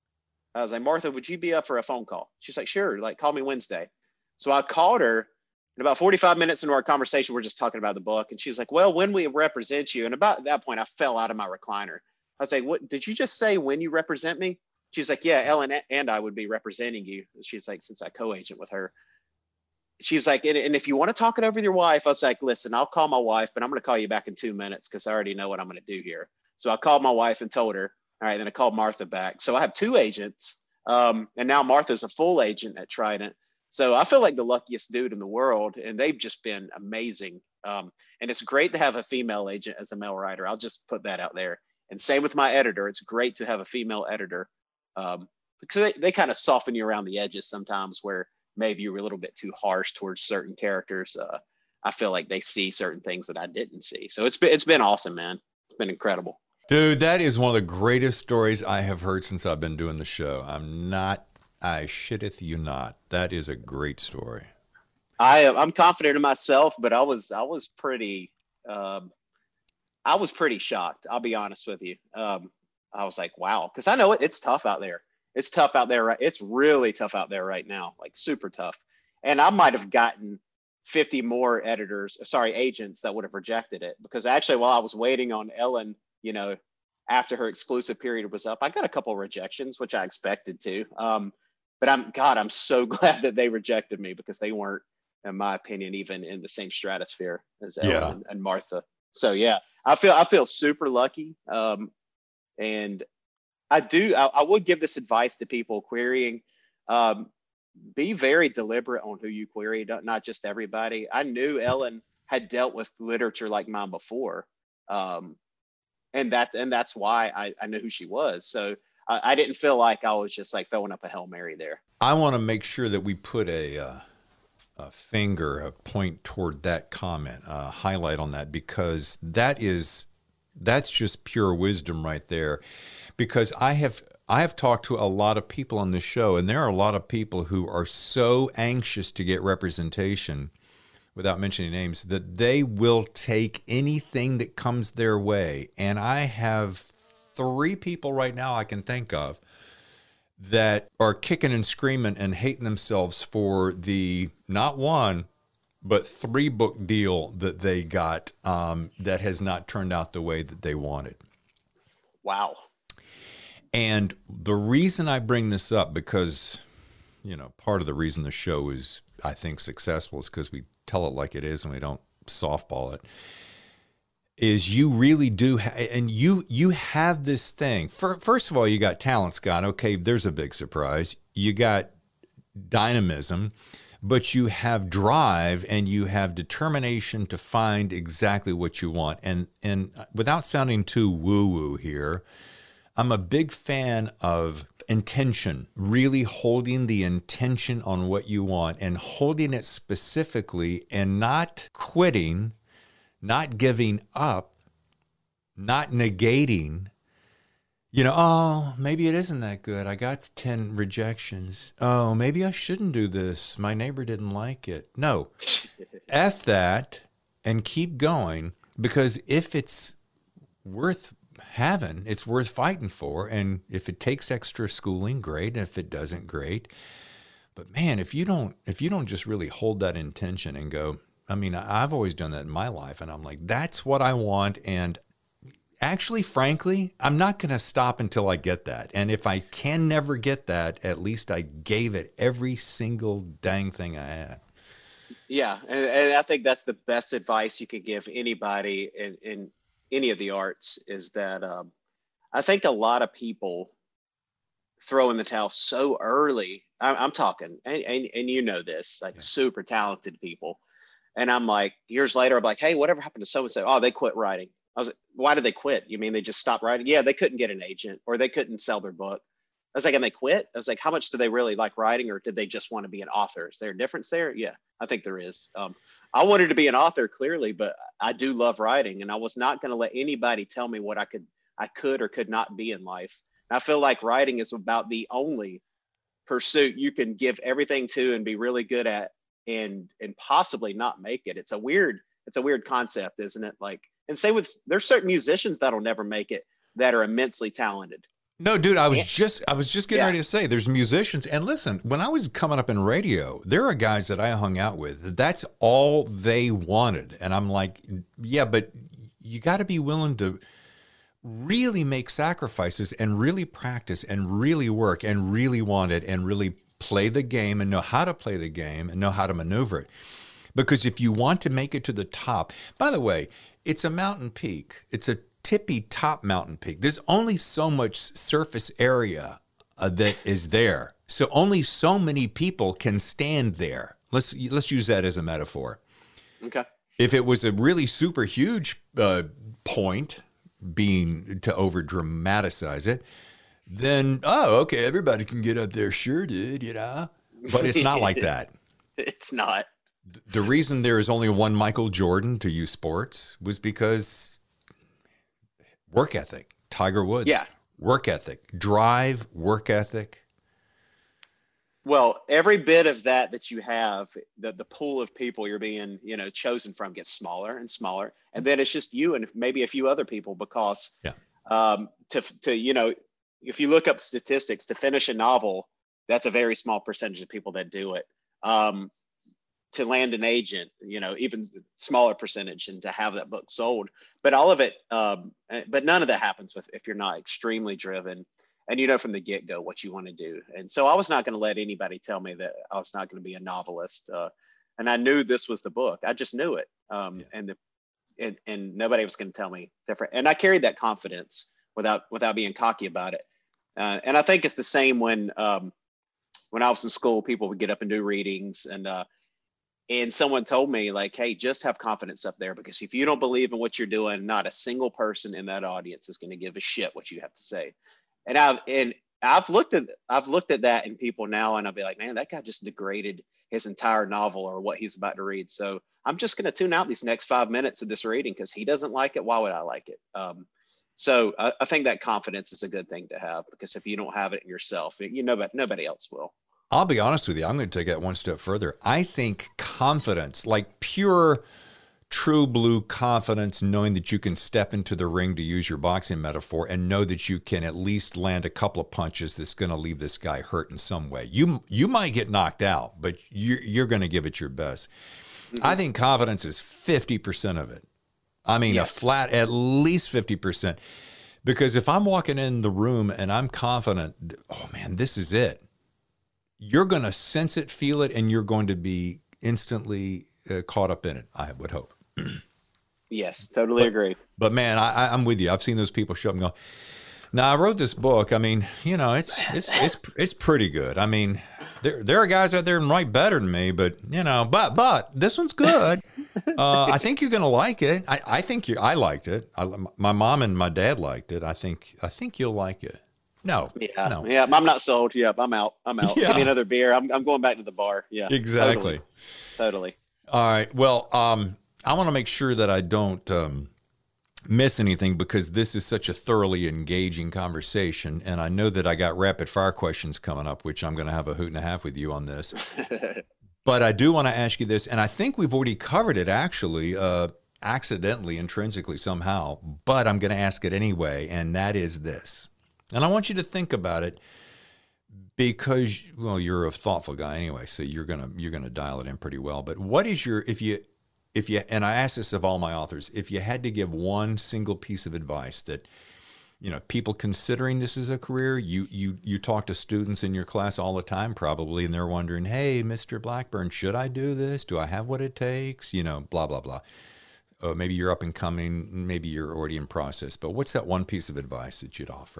I was like, Martha, would you be up for a phone call? She's like, sure. Like, call me Wednesday. So I called her, and about forty-five minutes into our conversation, we're just talking about the book. And she's like, well, when we represent you. And about that point, I fell out of my recliner. I was like, what did you just say when you represent me? She's like, yeah, Ellen and I would be representing you. She's like, since I co-agent with her. She's like, and, and if you want to talk it over with your wife, I was like, listen, I'll call my wife, but I'm going to call you back in two minutes because I already know what I'm going to do here. So I called my wife and told her. All right, then I called Martha back. So I have two agents, um, and now Martha's a full agent at Trident. So I feel like the luckiest dude in the world, and they've just been amazing. Um, and it's great to have a female agent as a male writer. I'll just put that out there. And same with my editor. It's great to have a female editor um, because they, they kind of soften you around the edges sometimes where maybe you're a little bit too harsh towards certain characters. Uh, I feel like they see certain things that I didn't see. So it's been, it's been awesome, man. It's been incredible. Dude, that is one of the greatest stories I have heard since I've been doing the show. I'm not, I shitteth you not. That is a great story. I, I'm confident in myself, but I was, I was pretty, um, I was pretty shocked. I'll be honest with you. Um, I was like, wow, because I know it, it's tough out there. It's tough out there. Right? It's really tough out there right now, like super tough. And I might have gotten fifty more editors, sorry, agents that would have rejected it because actually while I was waiting on Ellen, you know, after her exclusive period was up, I got a couple of rejections, which I expected to. Um, but I'm, God, I'm so glad that they rejected me because they weren't, in my opinion, even in the same stratosphere as Ellen yeah. and, and Martha. So yeah, I feel, I feel super lucky. Um, and I do, I, I would give this advice to people querying, um, be very deliberate on who you query, not just everybody. I knew Ellen had dealt with literature like mine before. Um, And that's and that's why I, I knew who she was. So I, I didn't feel like I was just like throwing up a Hail Mary there. I want to make sure that we put a, uh, a finger, a point toward that comment, a highlight on that, because that is that's just pure wisdom right there. Because I have I have talked to a lot of people on this show, and there are a lot of people who are so anxious to get representation, without mentioning names, that they will take anything that comes their way. And I have three people right now I can think of that are kicking and screaming and hating themselves for the, not one, but three book deal that they got um, that has not turned out the way that they wanted. Wow. And the reason I bring this up, because, you know, part of the reason the show is, I think, successful is because we tell it like it is and we don't softball it, is you really do, ha- and you you have this thing. For, first of all, you got talent, Scott. Okay, there's a big surprise. You got dynamism, but you have drive and you have determination to find exactly what you want. And and without sounding too woo-woo here, I'm a big fan of intention, really holding the intention on what you want and holding it specifically and not quitting, not giving up, not negating, you know, oh, maybe it isn't that good. I got ten rejections. Oh, maybe I shouldn't do this. My neighbor didn't like it. No, F that and keep going, because if it's worth having, it's worth fighting for. And if it takes extra schooling, great. And if it doesn't, great. But man, if you don't, if you don't just really hold that intention and go, I mean, I've always done that in my life. And I'm like, that's what I want. And actually, frankly, I'm not going to stop until I get that. And if I can never get that, at least I gave it every single dang thing I had. Yeah. And, and I think that's the best advice you could give anybody in, in any of the arts, is that um, I think a lot of people throw in the towel so early. I, I'm talking, and, and, and you know this, like yeah. super talented people. And I'm like, years later, I'm like, hey, whatever happened to so-and-so? Oh, they quit writing. I was like, why did they quit? You mean they just stopped writing? Yeah, they couldn't get an agent or they couldn't sell their book. I was like, and they quit? I was like, how much do they really like writing, or did they just want to be an author? Is there a difference there? Yeah, I think there is. Um, I wanted to be an author, clearly, but I do love writing, and I was not going to let anybody tell me what I could, I could or could not be in life. And I feel like writing is about the only pursuit you can give everything to and be really good at, and and possibly not make it. It's a weird, it's a weird concept, isn't it? Like, and say with, there's certain musicians that'll never make it that are immensely talented. No, dude, I was just I was just getting Yeah. ready to say there's musicians. And listen, when I was coming up in radio, there are guys that I hung out with. That's all they wanted. And I'm like, yeah, but you got to be willing to really make sacrifices and really practice and really work and really want it and really play the game and know how to play the game and know how to maneuver it. Because if you want to make it to the top, by the way, it's a mountain peak. It's a tippy top mountain peak. There's only so much surface area uh, that is there. So only so many people can stand there. Let's let's use that as a metaphor. Okay. If it was a really super huge uh, point, being to over dramatize it, then oh, okay, everybody can get up there, sure, dude, you know. But it's not like that. It's not. The reason there is only one Michael Jordan, to use sports, was because work ethic. Tiger Woods. Yeah. Work ethic. Drive, work ethic. Well, every bit of that that you have, the, the pool of people you're being, you know, chosen from gets smaller and smaller. And then it's just you and maybe a few other people, because yeah. um, to, to, you know, if you look up statistics, to finish a novel, that's a very small percentage of people that do it. Um, to land an agent, you know, even smaller percentage, and to have that book sold. But all of it, um, but none of that happens with if you're not extremely driven and you know from the get-go what you want to do. And so I was not going to let anybody tell me that I was not going to be a novelist. Uh, and I knew this was the book. I just knew it. Um, yeah. And the and, and nobody was going to tell me different. And I carried that confidence without without being cocky about it. Uh, and I think it's the same when um, when I was in school, people would get up and do readings, and uh, and someone told me, like, hey, just have confidence up there, because if you don't believe in what you're doing, not a single person in that audience is going to give a shit what you have to say. And I've and I've looked at I've looked at that in people now, and I'll be like, man, that guy just degraded his entire novel or what he's about to read. So I'm just going to tune out these next five minutes of this reading because he doesn't like it. Why would I like it? Um, so I, I think that confidence is a good thing to have, because if you don't have it in yourself, you know, but nobody else will. I'll be honest with you. I'm going to take that one step further. I think confidence, like pure, true blue confidence, knowing that you can step into the ring, to use your boxing metaphor, and know that you can at least land a couple of punches that's going to leave this guy hurt in some way. You you might get knocked out, but you're, you're going to give it your best. Mhm. I think confidence is fifty percent of it. I mean, Yes. a flat, at least fifty percent. Because if I'm walking in the room and I'm confident, oh man, this is it. You're going to sense it, feel it, and you're going to be instantly uh, caught up in it, I would hope. Yes, totally But- agree. But man, I, I- I'm with you. I've seen those people show up and go, now I wrote this book. I mean, you know, it's, it's, it's, it's pretty good. I mean, there, there are guys out there that write better than me, but you know, but, but this one's good. Uh, I think you're going to like it. I, I think you, I liked it. I, my mom and my dad liked it. I think, I think you'll like it. No, Yeah, no, yeah. I'm not sold. Yep, I'm out. I'm out. Yeah. Give me another beer. I'm I'm going back to the bar. Yeah, exactly. Totally. totally. All right. Well, um, I want to make sure that I don't um, miss anything because this is such a thoroughly engaging conversation. And I know that I got rapid fire questions coming up, which I'm going to have a hoot and a half with you on this. But I do want to ask you this, and I think we've already covered it actually, uh, accidentally, intrinsically somehow, but I'm going to ask it anyway, and that is this. And I want you to think about it because, well, you're a thoughtful guy anyway, so you're gonna you're gonna dial it in pretty well. But what is your if you if you and I ask this of all my authors, if you had to give one single piece of advice that, you know, people considering this as a career, you you you talk to students in your class all the time probably, and they're wondering, hey, Mister Blackburn, should I do this? Do I have what it takes? You know, blah blah blah. Uh, maybe you're up and coming, maybe you're already in process. But what's that one piece of advice that you'd offer?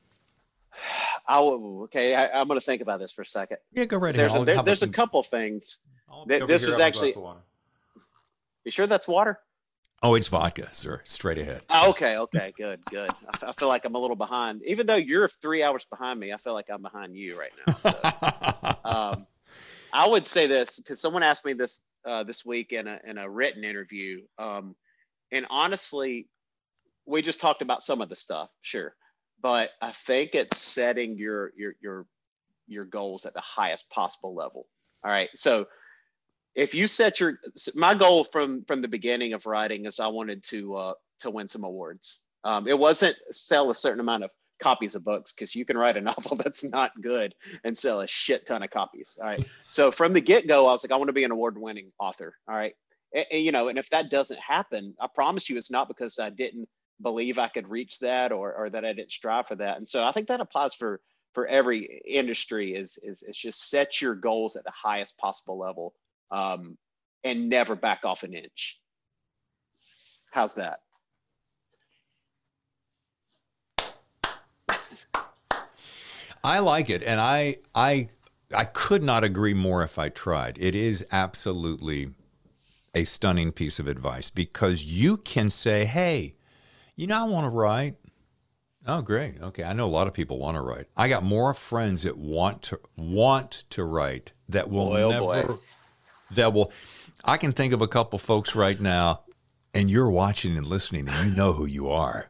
I will, okay, I, I'm going to think about this for a second. Yeah, go right ahead. There's a, I'll there, have there's a couple things. I'll th- be over this here, was have a actually- glass of water. You sure that's water? Oh, it's vodka, sir. Straight ahead. Oh, okay, okay, good, good. I, f- I feel like I'm a little behind, even though you're three hours behind me. I feel like I'm behind you right now. So, um, I would say this because someone asked me this uh, this week in a in a written interview, um, and honestly, we just talked about some of the stuff, sure, but I think it's setting your your your your goals at the highest possible level. All right, so if you set your my goal from from the beginning of writing is I wanted to uh, to win some awards. Um, it wasn't sell a certain amount of copies of books because you can write a novel that's not good and sell a shit ton of copies. All right, so from the get go, I was like, I want to be an award winning author. All right, and, and, you know, and if that doesn't happen, I promise you, it's not because I didn't believe I could reach that or or that I didn't strive for that. And so I think that applies for for every industry. Is is is just set your goals at the highest possible level. Um, and never back off an inch. How's that? I like it, and I I I could not agree more if I tried. It is absolutely a stunning piece of advice because you can say, "Hey, you know, I want to write." Oh, great. Okay, I know a lot of people want to write. I got more friends that want to want to write that will Boy, oh never boy. that will. I can think of a couple folks right now, and you're watching and listening, and you know who you are.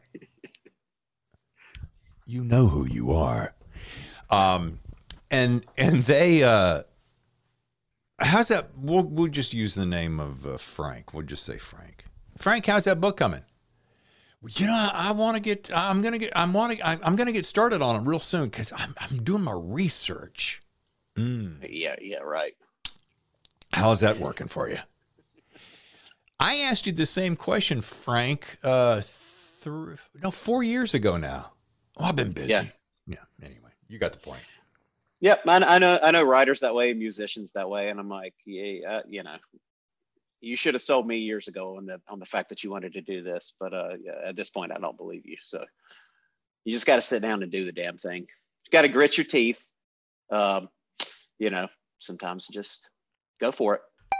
You know who you are. Um, and and they, uh, how's that? We'll we'll just use the name of uh, Frank. We'll just say Frank. Frank, how's that book coming? Well, you know, I, I want to get. I'm gonna get. I'm want to. I'm gonna get started on it real soon because I'm I'm doing my research. Mm. Yeah, yeah, right. How's that working for you? I asked you the same question, Frank. Uh, th- no, four years ago now. Oh, I've been busy. Yeah. Yeah. Anyway, you got the point. Yep, I, I know. I know writers that way, musicians that way, and I'm like, yeah, uh, you know, you should have sold me years ago on the on the fact that you wanted to do this, but uh, yeah, at this point, I don't believe you. So you just got to sit down and do the damn thing. You got to grit your teeth. Um, you know, sometimes just go for it.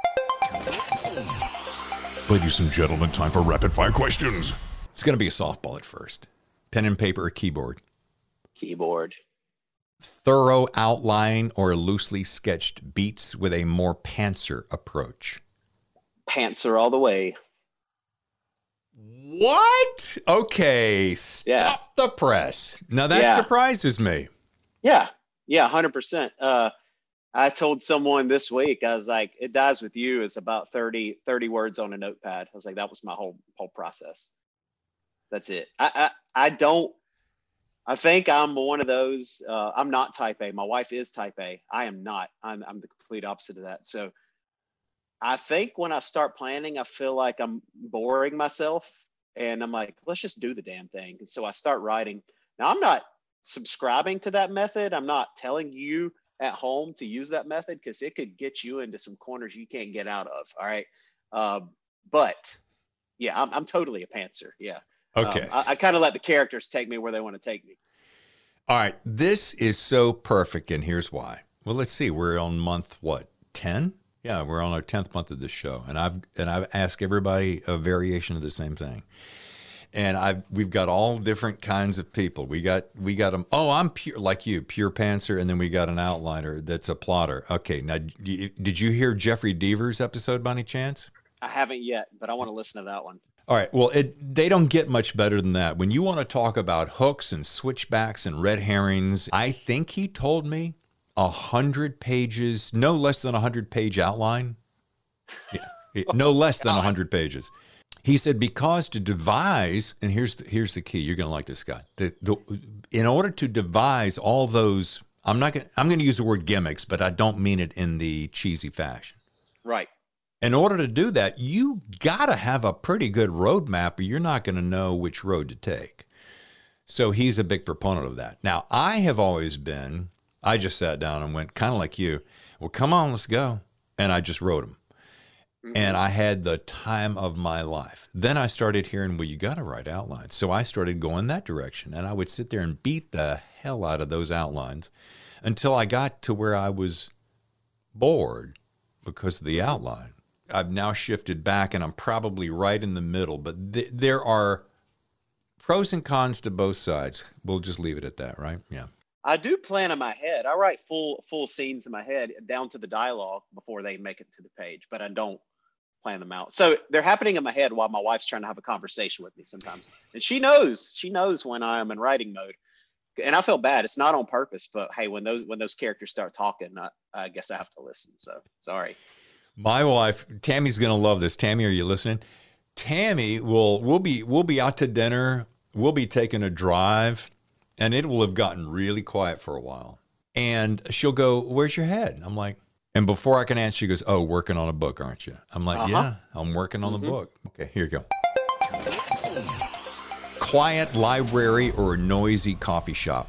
Ladies and gentlemen, time for rapid fire questions. It's going to be a softball at first. Pen and paper or keyboard. Keyboard. Thorough outline or loosely sketched beats with a more pantser approach. Pantser all the way. What? Okay, stop Yeah. the press. Now that Yeah. surprises me. Yeah, yeah, one hundred percent. Uh, I told someone this week, I was like, it dies with you is about thirty, thirty words on a notepad. I was like, that was my whole whole process. That's it. I I, I don't, I think I'm one of those, uh, I'm not type A. My wife is type A. I am not. I'm, I'm the complete opposite of that. So I think when I start planning, I feel like I'm boring myself, and I'm like, let's just do the damn thing. And so I start writing. Now, I'm not subscribing to that method. I'm not telling you at home to use that method, because it could get you into some corners you can't get out of. All right. Um, but yeah, I'm, I'm totally a pantser. Yeah. Okay. Um, I, I kind of let the characters take me where they want to take me. All right. This is so perfect. And here's why. Well, let's see. We're on month, what, ten? Yeah, we're on our tenth month of this show. And I've and I've asked everybody a variation of the same thing. And I've we've got all different kinds of people. We got we got them. Oh, I'm pure like you, pure pantser, and then we got an outliner that's a plotter. Okay, now did you hear Jeffrey Deaver's episode by any chance? I haven't yet, but I want to listen to that one. All right. Well, it they don't get much better than that. When you want to talk about hooks and switchbacks and red herrings, I think he told me a hundred pages, no less than a hundred page outline. Yeah, no less than a hundred pages. He said, because to devise, and here's the, here's the key. You're going to like this guy. The, the, in order to devise all those, I'm not going. I'm going to use the word gimmicks, but I don't mean it in the cheesy fashion. Right. In order to do that, you got to have a pretty good roadmap, or you're not going to know which road to take. So he's a big proponent of that. Now, I have always been. I just sat down and went kind of like you. Well, come on, let's go, and I just wrote them. And I had the time of my life. Then I started hearing, well, you got to write outlines. So I started going that direction. And I would sit there and beat the hell out of those outlines until I got to where I was bored because of the outline. I've now shifted back, and I'm probably right in the middle. But th- there are pros and cons to both sides. We'll just leave it at that, right? Yeah. I do plan in my head. I write full full scenes in my head down to the dialogue before they make it to the page, but I don't plan them out. So they're happening in my head while my wife's trying to have a conversation with me sometimes. And she knows, she knows when I am in writing mode. And I feel bad. It's not on purpose, but hey, when those when those characters start talking, I, I guess I have to listen. So sorry. My wife, Tammy's going to love this. Tammy, are you listening? Tammy will we'll be we'll be out to dinner. We'll be taking a drive, and it will have gotten really quiet for a while. And she'll go, "Where's your head?" I'm like, and before I can answer, she goes, "Oh, working on a book, aren't you?" I'm like, uh-huh. "Yeah, I'm working on mm-hmm. the book." Okay, here you go. Quiet library or noisy coffee shop?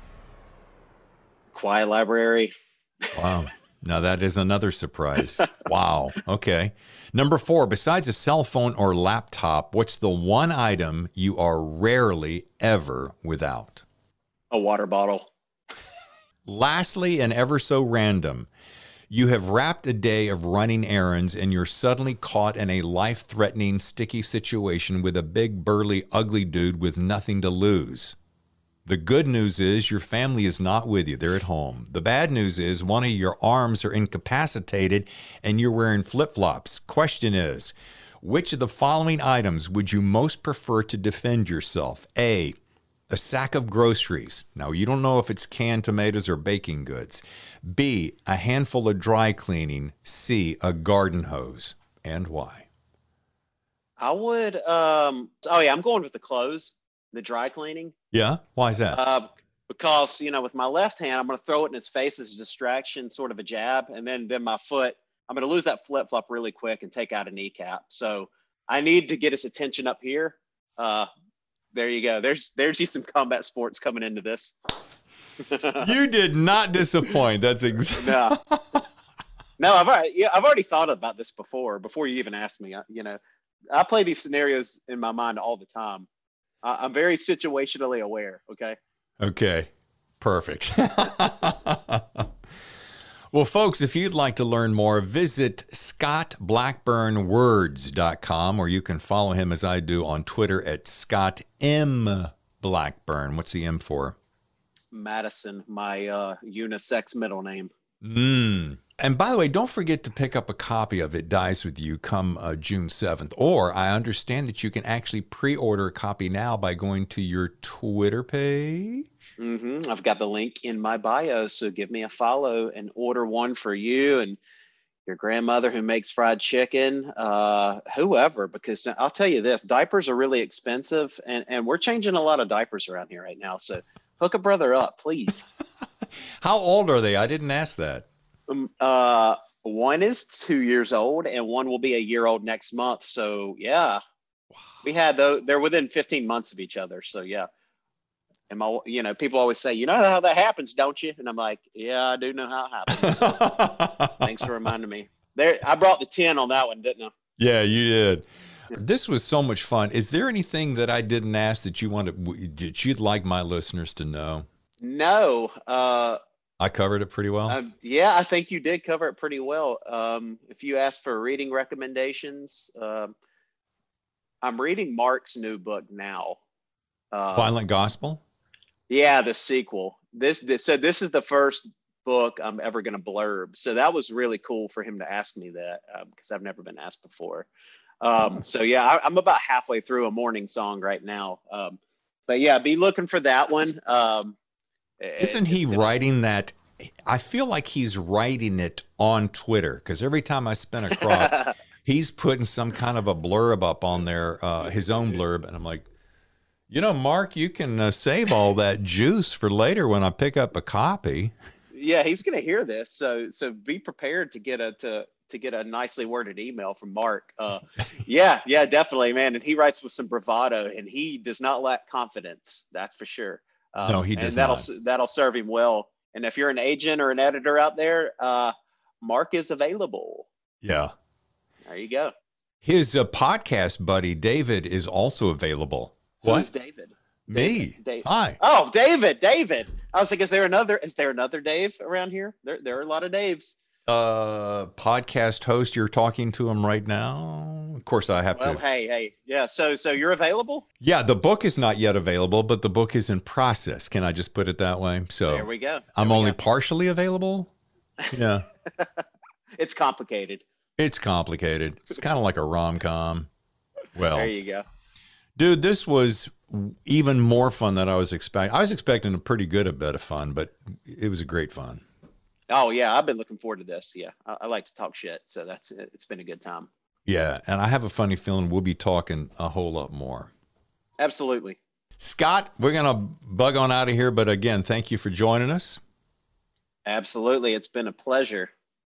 Quiet library. Wow. Now that is another surprise. Wow. Okay. Number four, besides a cell phone or laptop, what's the one item you are rarely ever without? A water bottle. Lastly, and ever so random, you have wrapped a day of running errands and you're suddenly caught in a life-threatening, sticky situation with a big, burly, ugly dude with nothing to lose. The good news is your family is not with you. They're at home. The bad news is one of your arms are incapacitated and you're wearing flip-flops. Question is, which of the following items would you most prefer to defend yourself? A, a sack of groceries. Now, you don't know if it's canned tomatoes or baking goods. B, a handful of dry cleaning. C, a garden hose. And why? I would, um, oh yeah, I'm going with the clothes, the dry cleaning. Yeah? Why is that? Uh, because, you know, with my left hand, I'm going to throw it in its face as a distraction, sort of a jab. And then, then my foot, I'm going to lose that flip flop really quick and take out a kneecap. So I need to get his attention up here. Uh, there you go. There's, there's you some combat sports coming into this. You did not disappoint. That's exactly. No, no, I've already, yeah, I've already thought about this before, before you even asked me. I, you know, I play these scenarios in my mind all the time. I, I'm very situationally aware. Okay. Okay. Perfect. Well, folks, if you'd like to learn more, visit scott blackburn words dot com, or you can follow him as I do on Twitter at Scott M. Blackburn. What's the M for? Madison, my uh, unisex middle name. Mm. And by the way, don't forget to pick up a copy of It Dies With You come uh, June seventh. Or I understand that you can actually pre-order a copy now by going to your Twitter page. Mm-hmm. I've got the link in my bio, so give me a follow and order one for you and your grandmother who makes fried chicken, uh, whoever, because I'll tell you this, diapers are really expensive, and, and we're changing a lot of diapers around here right now. So hook a brother up, please. How old are they? I didn't ask that. Um, uh, One is two years old, and one will be a year old next month. So yeah, we had those. They're within fifteen months of each other. So yeah. And my, you know, people always say, you know how that happens, don't you? And I'm like, yeah, I do know how it happens. So thanks for reminding me. There, I brought the ten on that one, didn't I? Yeah, you did. This was so much fun. Is there anything that I didn't ask that you wanted, that you'd like my listeners to know? No. Uh, I covered it pretty well. Uh, yeah, I think you did cover it pretty well. Um, if you asked for reading recommendations, um, I'm reading Mark's new book now. Uh, Violent Gospel? Yeah, the sequel. This, this so this is the first book I'm ever going to blurb. So that was really cool for him to ask me that because um, I've never been asked before. Um, so yeah, I, I'm about halfway through a morning song right now. Um, but yeah, be looking for that one. Um, Isn't he gonna... writing that? I feel like he's writing it on Twitter because every time I spin across, he's putting some kind of a blurb up on there, uh, his own blurb, and I'm like, you know, Mark, you can uh, save all that juice for later when I pick up a copy. Yeah, he's going to hear this, so so be prepared to get a to to get a nicely worded email from Mark. Uh, yeah, yeah, definitely, man. And he writes with some bravado, and he does not lack confidence. That's for sure. Um, no, he does and that'll, not. That'll serve him well. And if you're an agent or an editor out there, uh, Mark is available. Yeah. There you go. His uh, podcast buddy David is also available. What? Who's David? Me. David. Hi. Oh, David. David. I was like, is there another? Is there another Dave around here? There, there are a lot of Daves. Uh, podcast host. You're talking to him right now. Of course, I have well, to. Well, hey, hey, yeah. So, so you're available? Yeah, the book is not yet available, but the book is in process. Can I just put it that way? So there we go. There I'm we only go. partially available. Yeah. It's complicated. It's complicated. It's kind of like a rom-com. Well, there you go. Dude, this was even more fun than I was expecting. I was expecting a pretty good a bit of fun, but it was a great fun. Oh yeah, I've been looking forward to this. Yeah, I, I like to talk shit, so that's it's been a good time. Yeah, and I have a funny feeling we'll be talking a whole lot more. Absolutely. Scott, we're gonna bug on out of here, but again, thank you for joining us. Absolutely, it's been a pleasure.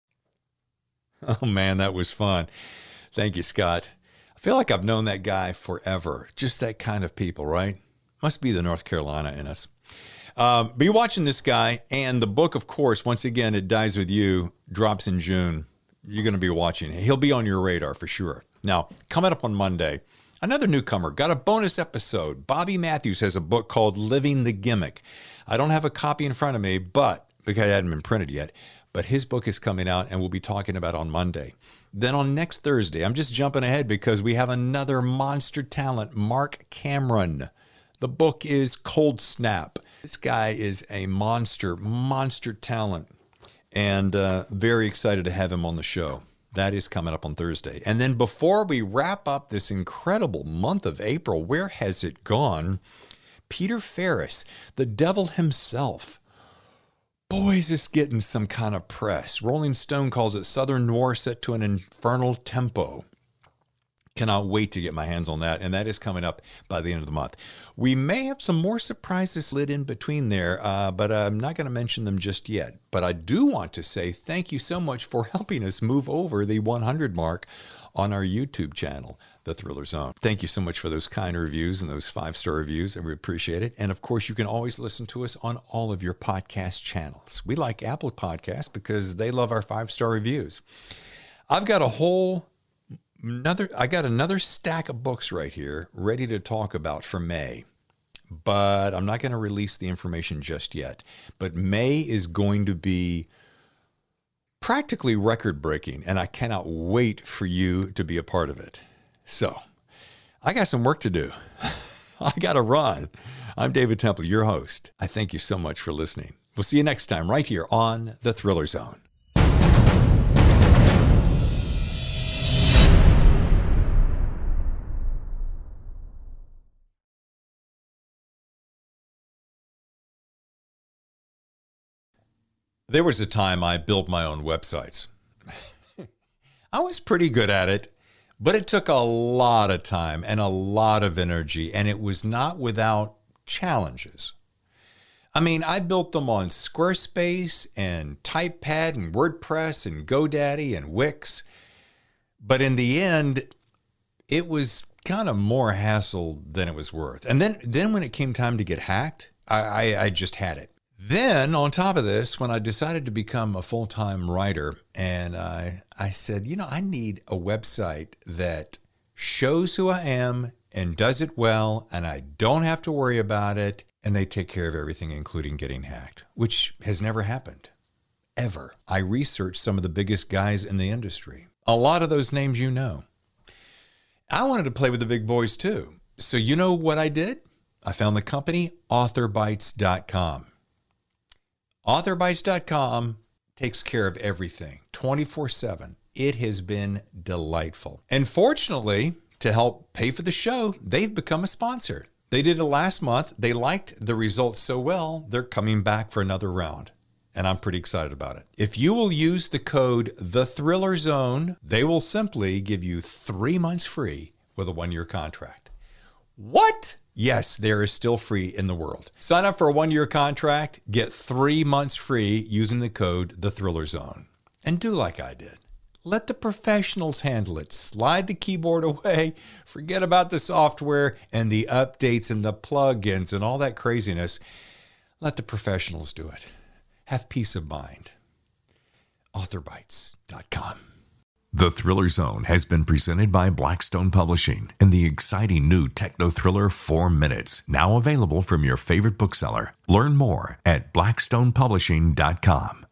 Oh man, that was fun. Thank you, Scott. I feel like I've known that guy forever. Just that kind of people, right? Must be the North Carolina in us. Uh, be watching this guy, and the book, of course, once again, It Dies With You, drops in June. You're going to be watching it. He'll be on your radar for sure. Now, coming up on Monday, another newcomer, got a bonus episode. Bobby Matthews has a book called Living the Gimmick. I don't have a copy in front of me, but because it hadn't been printed yet, but his book is coming out, and we'll be talking about it on Monday. Then on next Thursday, I'm just jumping ahead because we have another monster talent, Mark Cameron. The book is Cold Snap. This guy is a monster, monster talent, and uh, very excited to have him on the show. That is coming up on Thursday. And then before we wrap up this incredible month of April, where has it gone? Peter Ferris, the devil himself. Boy, is this getting some kind of press. Rolling Stone calls it Southern Noir set to an infernal tempo. Cannot wait to get my hands on that, and that is coming up by the end of the month. We may have some more surprises slid in between there, uh, but I'm not going to mention them just yet. But I do want to say thank you so much for helping us move over the one hundred mark on our YouTube channel, The Thriller Zone. Thank you so much for those kind reviews and those five-star reviews, and we appreciate it. And of course, you can always listen to us on all of your podcast channels. We like Apple Podcasts because they love our five-star reviews. I've got a whole another I got another stack of books right here ready to talk about for May. But I'm not going to release the information just yet. But May is going to be practically record-breaking, and I cannot wait for you to be a part of it. So, I got some work to do. I got to run. I'm David Temple, your host. I thank you so much for listening. We'll see you next time right here on The Thriller Zone. There was a time I built my own websites. I was pretty good at it, but it took a lot of time and a lot of energy, and it was not without challenges. I mean, I built them on Squarespace and TypePad and WordPress and GoDaddy and Wix. But in the end, it was kind of more hassle than it was worth. And then, then when it came time to get hacked, I, I, I just had it. Then on top of this, when I decided to become a full-time writer, and I, I said, you know, I need a website that shows who I am and does it well, and I don't have to worry about it, and they take care of everything, including getting hacked, which has never happened, ever. I researched some of the biggest guys in the industry. A lot of those names you know. I wanted to play with the big boys too. So you know what I did? I found the company author bytes dot com. author bytes dot com takes care of everything twenty-four seven. It has been delightful. And fortunately, to help pay for the show, they've become a sponsor. They did it last month. They liked the results so well, they're coming back for another round. And I'm pretty excited about it. If you will use the code The Thriller Zone, they will simply give you three months free with a one-year contract. What? Yes, there is still free in the world. Sign up for a one-year contract, get three months free using the code The Thriller Zone. And do like I did. Let the professionals handle it. Slide the keyboard away. Forget about the software and the updates and the plugins and all that craziness. Let the professionals do it. Have peace of mind. author bytes dot com. The Thriller Zone has been presented by Blackstone Publishing and the exciting new techno thriller Four Minutes, now available from your favorite bookseller. Learn more at blackstone publishing dot com.